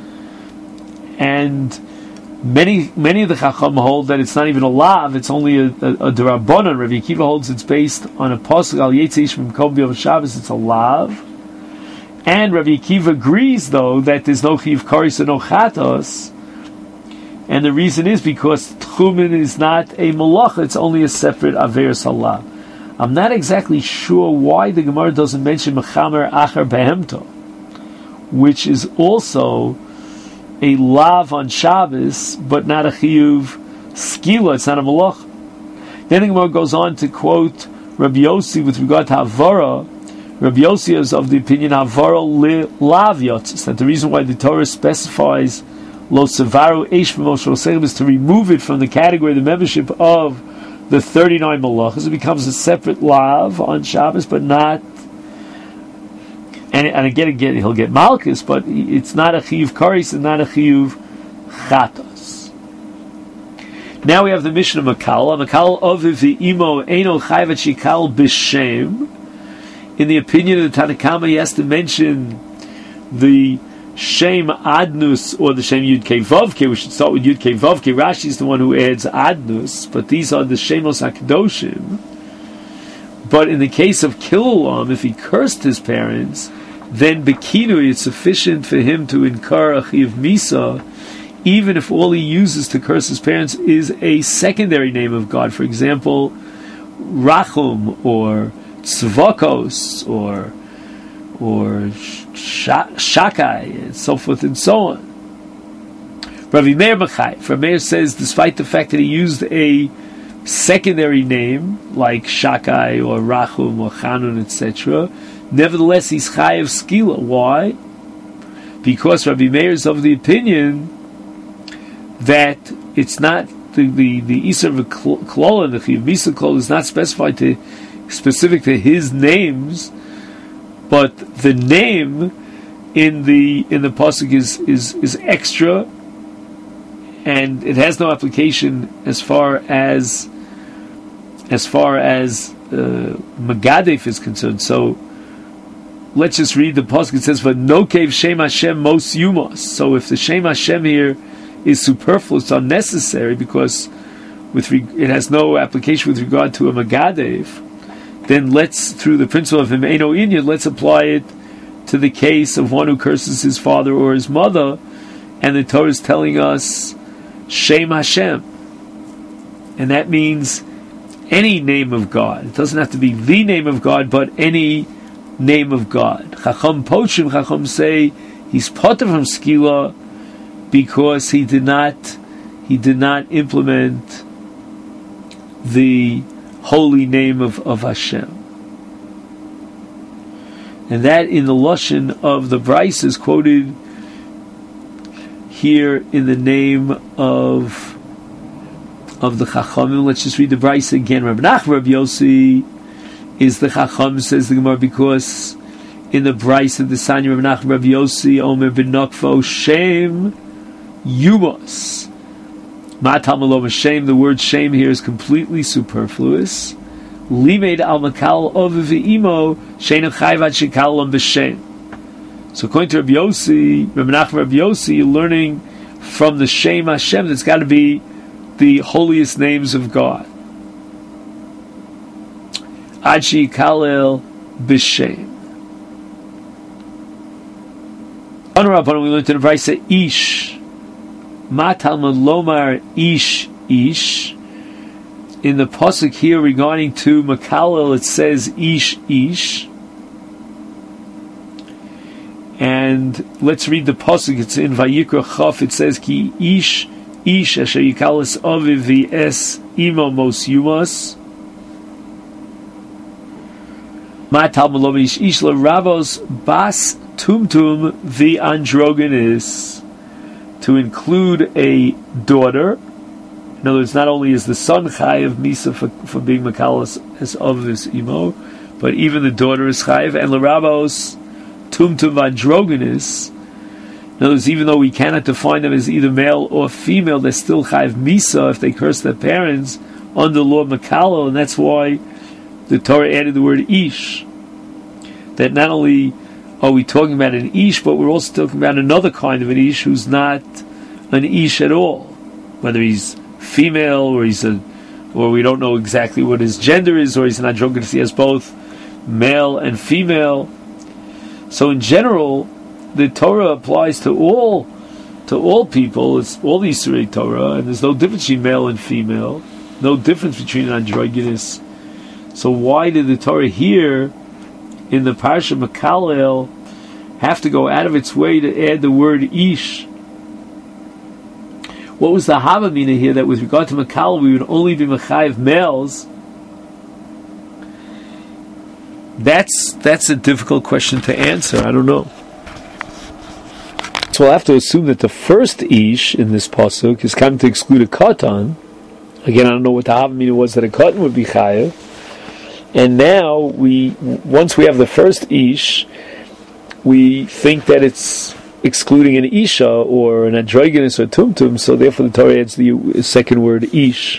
And Many many of the Chacham hold that it's not even a lav; it's only a, a, a derabanan. Rabbi Akiva holds it's based on a pasuk al Yitzeish Mimkom B'Yom Shabbos. It's a lav, and Rabbi Akiva agrees though that there's no chiyuv kares and no chatos, and the reason is because tchumen is not a malacha; it's only a separate averes halav. I'm not exactly sure why the Gemara doesn't mention mechamer achar behemto, which is also a lav on Shabbos, but not a chiyuv skila. It's not a malach. Then the Gemara goes on to quote Rabbi Yossi with regard to havara. Rabbi Yossi is of the opinion havara li lav yotzis, that the reason why the Torah specifies lo sevaru eish b'moshe l'segem is to remove it from the category, the membership of the thirty-nine malachas. It becomes a separate lav on Shabbos, but not. And, and again, again, he'll get malchus, but it's not a chiyuv kares and not a chiyuv chatos. Now we have the Mishnah Makal. Makal oviv v'imo eino chayvet shikal b'shem. In the opinion of the Tanakama, he has to mention the Shem Adnus or the Shem Yud Kei Vavke. We should start with Yud Kei Vavke. Rashi is the one who adds Adnus, but these are the Shemos HaKadoshim. But in the case of Kilulam, if he cursed his parents, then Bekinu, it's sufficient for him to incur a Chiv Misa, even if all he uses to curse his parents is a secondary name of God. For example, Rachum, or Tzvakos, or or Shakai, and so forth and so on. Ravi Meir Machai, for Meir says, despite the fact that he used a secondary name like Shakai or Rachum or Chanun, et cetera, nevertheless he's Chayav Skila. Why? Because Rabbi Meir is of the opinion that it's not the the, the Isar V'Klol and the Chiv Misa Klol is not specified to specific to his names, but the name in the in the pasuk is is is extra, and it has no application as far as as far as uh, Megadef is concerned. So let's just read the pasuk. It says, "V'nokev Shem Hashem mos yumos." So if the Shem Hashem here is superfluous, unnecessary, because with re- it has no application with regard to a Megadef, then let's, through the principle of Himeno Inyan, let's apply it to the case of one who curses his father or his mother, and the Torah is telling us Shem Hashem, and that means any name of God. It doesn't have to be the name of God, but any name of God. Chacham Pochim, Chacham say he's potter from skila because he did not he did not implement the holy name of, of Hashem. And that in the Lashon of the Bryce is quoted here in the name of of the Chachamim. Let's just read the Bryce again. Rabbi Nachman Rabbi Yossi is the Chacham, says the Gemara, because in the Bryce of the Sanya Rabbi Nachman Rabbi Yossi Omer ben Nokfo Shem Yumos Matam Alom Shem. The word Shem here is completely superfluous. Limed al Makal Oviv Imo Sheinu Chayvat Shekalam B'Shem. So according to Rabbi Yossi, Rabbi Nachman Rabbi Yossi, you're learning from the Shem Hashem that's got to be the holiest names of God. Ad Shekalel B'Shem. On Rabbanon we learned in the Brisa Ish. Matalmud Lomar Ish Ish. In the pasuk here regarding to Makalel, it says Ish Ish. And let's read the pasuk. It's in Vayikra Chaf. It says Ki Ish Ish Asher Yikalis Aviv V'es Imo Mos Yumas. Matalmud Lomar Ish Ish LaRavos Bas Tumtum V'androgenis. To include a daughter. In other words, not only is the son chayiv misa for, for being makalas as of this imo, but even the daughter is chayiv. And l'rabos tumtum androgenis. In other words, even though we cannot define them as either male or female, they're still chayiv misa if they curse their parents under law makalo, and that's why the Torah added the word ish. That not only are we talking about an ish, but we're also talking about another kind of an ish who's not an ish at all, whether he's female or he's a, or we don't know exactly what his gender is, or he's an androgynous. He has both male and female. So in general, the Torah applies to all to all people. It's all the Yisrei Torah, and there's no difference between male and female, no difference between an androgynous. So why did the Torah here in the Parsha Makalel have to go out of its way to add the word ish? What was the Havamina here that with regard to Makalel we would only be Mechayiv males? That's that's a difficult question to answer. I don't know. So we'll have to assume that the first ish in this pasuk is coming to exclude a katan. Again, I don't know what the Havamina was that a katan would be chayiv. And now we, once we have the first ish, we think that it's excluding an isha or an androgynous or tumtum. So therefore, the Torah adds the second word ish.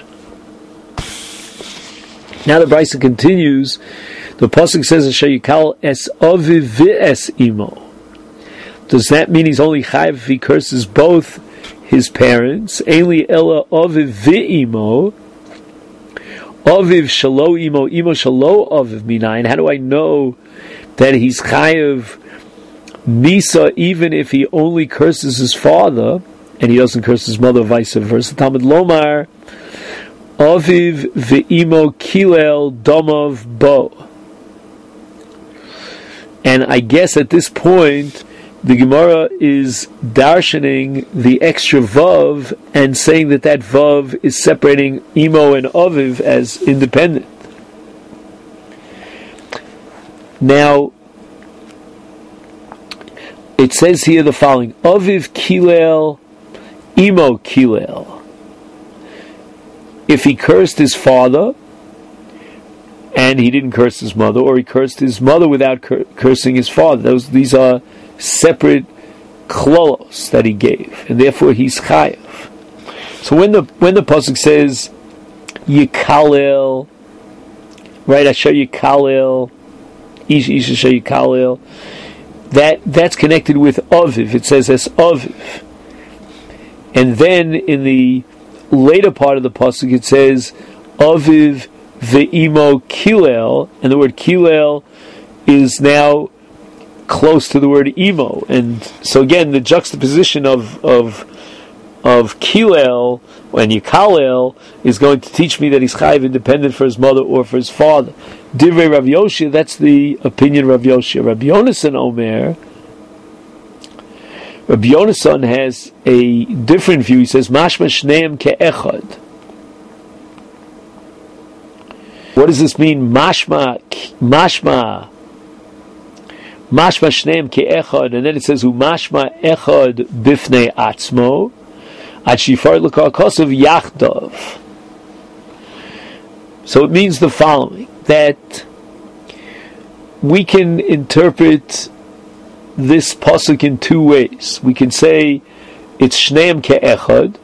Now the Brisa continues. The pasuk says, "Asher yikal es aviv v'es imo." Does that mean he's only chayiv if he curses both his parents? Einli ela aviv v'imo. Aviv shalo imo, imo shalo aviv minayin. How do I know that he's chayiv misa even if he only curses his father and he doesn't curse his mother, vice versa? Talmud Lomar aviv ve'imo kilel domav bo. And I guess at this point the Gemara is darshaning the extra vav and saying that that vav is separating imo and aviv as independent. Now, it says here the following: aviv kilel, imo kilel. If he cursed his father and he didn't curse his mother, or he cursed his mother without cur- cursing his father, those these are separate klolos that he gave, and therefore he's chayav. So when the when the pasuk says yikalel, right? Asher yikalel, ish ish asher yikalel. That that's connected with aviv. It says as aviv, and then in the later part of the pasuk it says aviv ve'imo kilel, and the word kilel is now close to the word imo, and so again the juxtaposition of of of kilel and yikalel is going to teach me that he's chayiv independent for his mother or for his father. Divrei Rav Yoshia, that's the opinion of Rav Yoshia. Rabbi Yonasan Omer, Rabbi Yonasan has a different view. He says mashma shneim ke'echad. What does this mean? Mashma, mashma, mashma shneim ke'echad, and then it says umashma echad bifnei atzmo at shifar l'ka'kosav yachdav. So it means the following, that we can interpret this pasuk in two ways. We can say it's shneim ke'echad,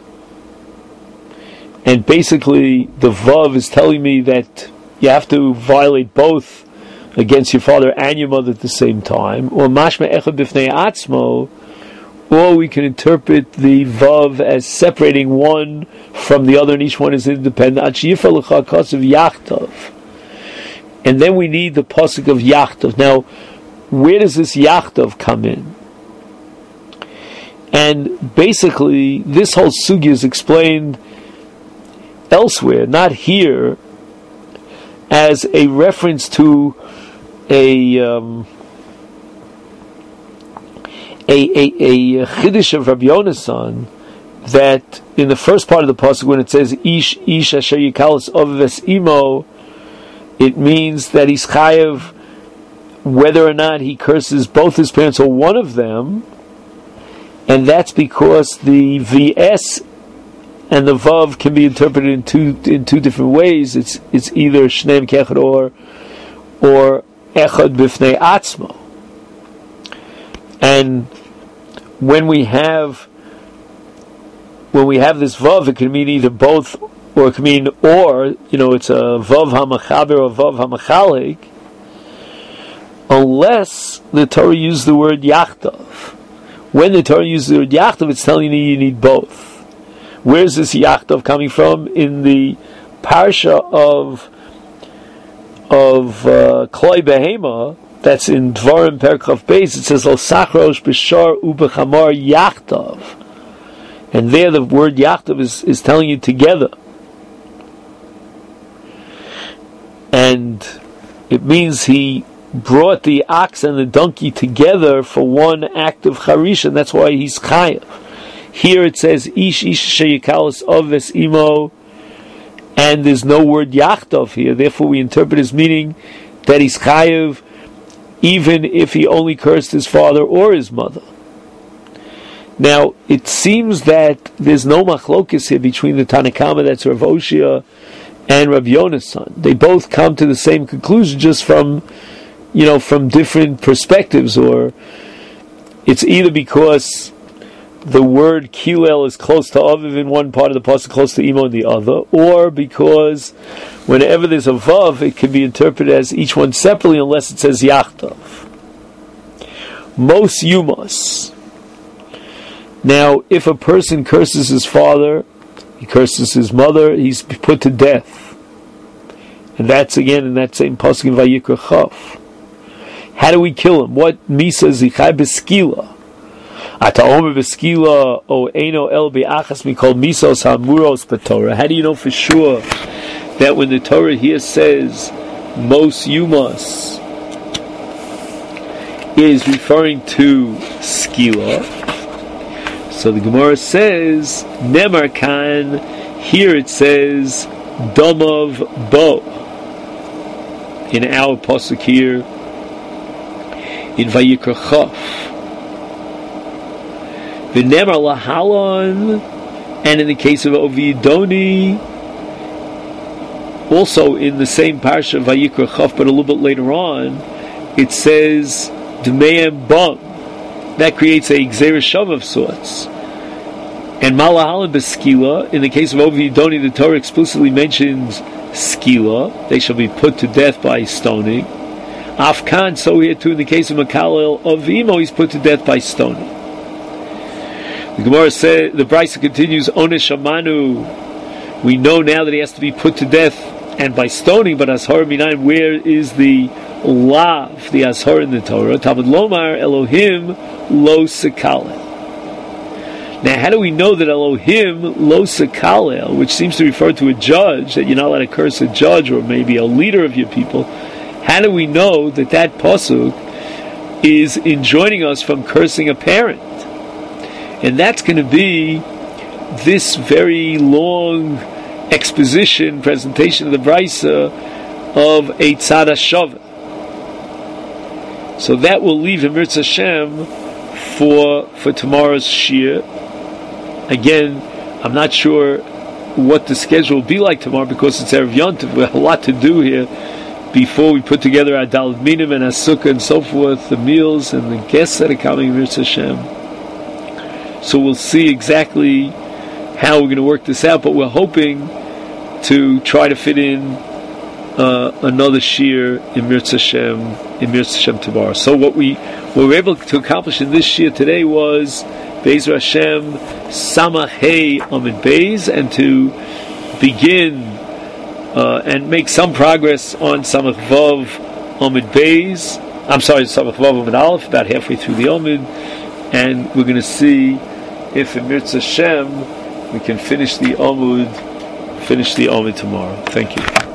and basically the vav is telling me that you have to violate both against your father and your mother at the same time, or mashma echad b'fnei atzmo, or we can interpret the vav as separating one from the other, and each one is independent. And then we need the pasuk of Yachtav. Now, where does this Yachtav come in? And basically, this whole sugya is explained elsewhere, not here, as a reference to a um, a, a, a chiddush of Rabbi Yonasan, that in the first part of the pasuk, when it says ish ish asher yikalos oves imo, it means that he's chayav whether or not he curses both his parents or one of them, and that's because the vs and the vav can be interpreted in two in two different ways. It's it's either shneim kechad or or echad b'fnei atzmo. And when we have when we have this vav, it can mean either both, or it can mean or. You know, it's a vav hamachaber or vav hamachalik, unless the Torah uses the word yachtav. When the Torah uses the word yachtav, it's telling you you need both. Where's this yachtav coming from? In the parsha of of uh, Kloi Behema, that's in Dvarim Perkaf Beis, it says Lo Sachrosh B'Shar Ubechamar Yachtav, and there the word Yachtav is, is telling you together, and it means he brought the ox and the donkey together for one act of charish, and that's why he's chayav. Here it says ish ish sheyikalos oves imo, and there's no word yachtav here. Therefore, we interpret as meaning that he's chayav even if he only cursed his father or his mother. Now, it seems that there's no machlokes here between the Tanakama, that's Rav Oshia, and Rav Yonasan. They both come to the same conclusion, just from, you know, from different perspectives. Or it's either because the word kilel is close to aviv in one part of the pasuk, close to imo in the other, or because whenever there's a vav, it can be interpreted as each one separately, unless it says yachtav. Mos yumas. Now, if a person curses his father, he curses his mother, he's put to death. And that's again in that same pasuk in Vayikra Chaf. How do we kill him? What misa zichai beskila? Ata omer beskila o eino el be'achas mikol misos hamuros b'Torah. How do you know for sure that when the Torah here says mos yumas is referring to skila? So the Gemara says nemar kan. Here it says domav bo. In our pasuk here in Vayikra Chaf. V'nemar lahalon, and in the case of Ovidoni, also in the same parsha of Vayikra Chaf, but a little bit later on, it says D'meim bam. that creates a Gzeira Shava of sorts. And Malahala Beskila, in the case of Ovi Yidoni, the Torah explicitly mentions Skila, they shall be put to death by stoning. Afkan, so here too, in the case of Makalel of Imo, he's put to death by stoning. The Gemara said, the Brisa continues, Onesh Amanu, we know now that he has to be put to death and by stoning, but Ashar Minayin, where is the Lav, the Ashar in the Torah? Talmud Lomar, Elohim Lo Sekalel. Now, how do we know that Elohim Lo Sekalel, which seems to refer to a judge, that you're not allowed to curse a judge or maybe a leader of your people? How do we know that that pasuk is enjoining us from cursing a parent? And that's going to be this very long exposition, presentation of the Brisa of a Tzad HaShavah. So that will leave Emir Hashem for for tomorrow's Shir. Again, I'm not sure what the schedule will be like tomorrow because it's Erev Yontif. We have a lot to do here before we put together our Daled Minim and our Sukkah and so forth, the meals and the guests that are coming, Emir Hashem. So we'll see exactly how we're going to work this out, but we're hoping to try to fit in uh, another Shir in Mirz Hashem, in Mirz Hashem tomorrow. So what we, what we were able to accomplish in this Shir today was Be'ezer Hashem Samach Hey Amid Beis, and to begin uh, and make some progress on Samach Vav Amid Beis. I'm sorry, Samach Vav Amid Aleph, about halfway through the Amid, and we're going to see if in Mirz Hashem we can finish the Amud, finish the Amud tomorrow. Thank you.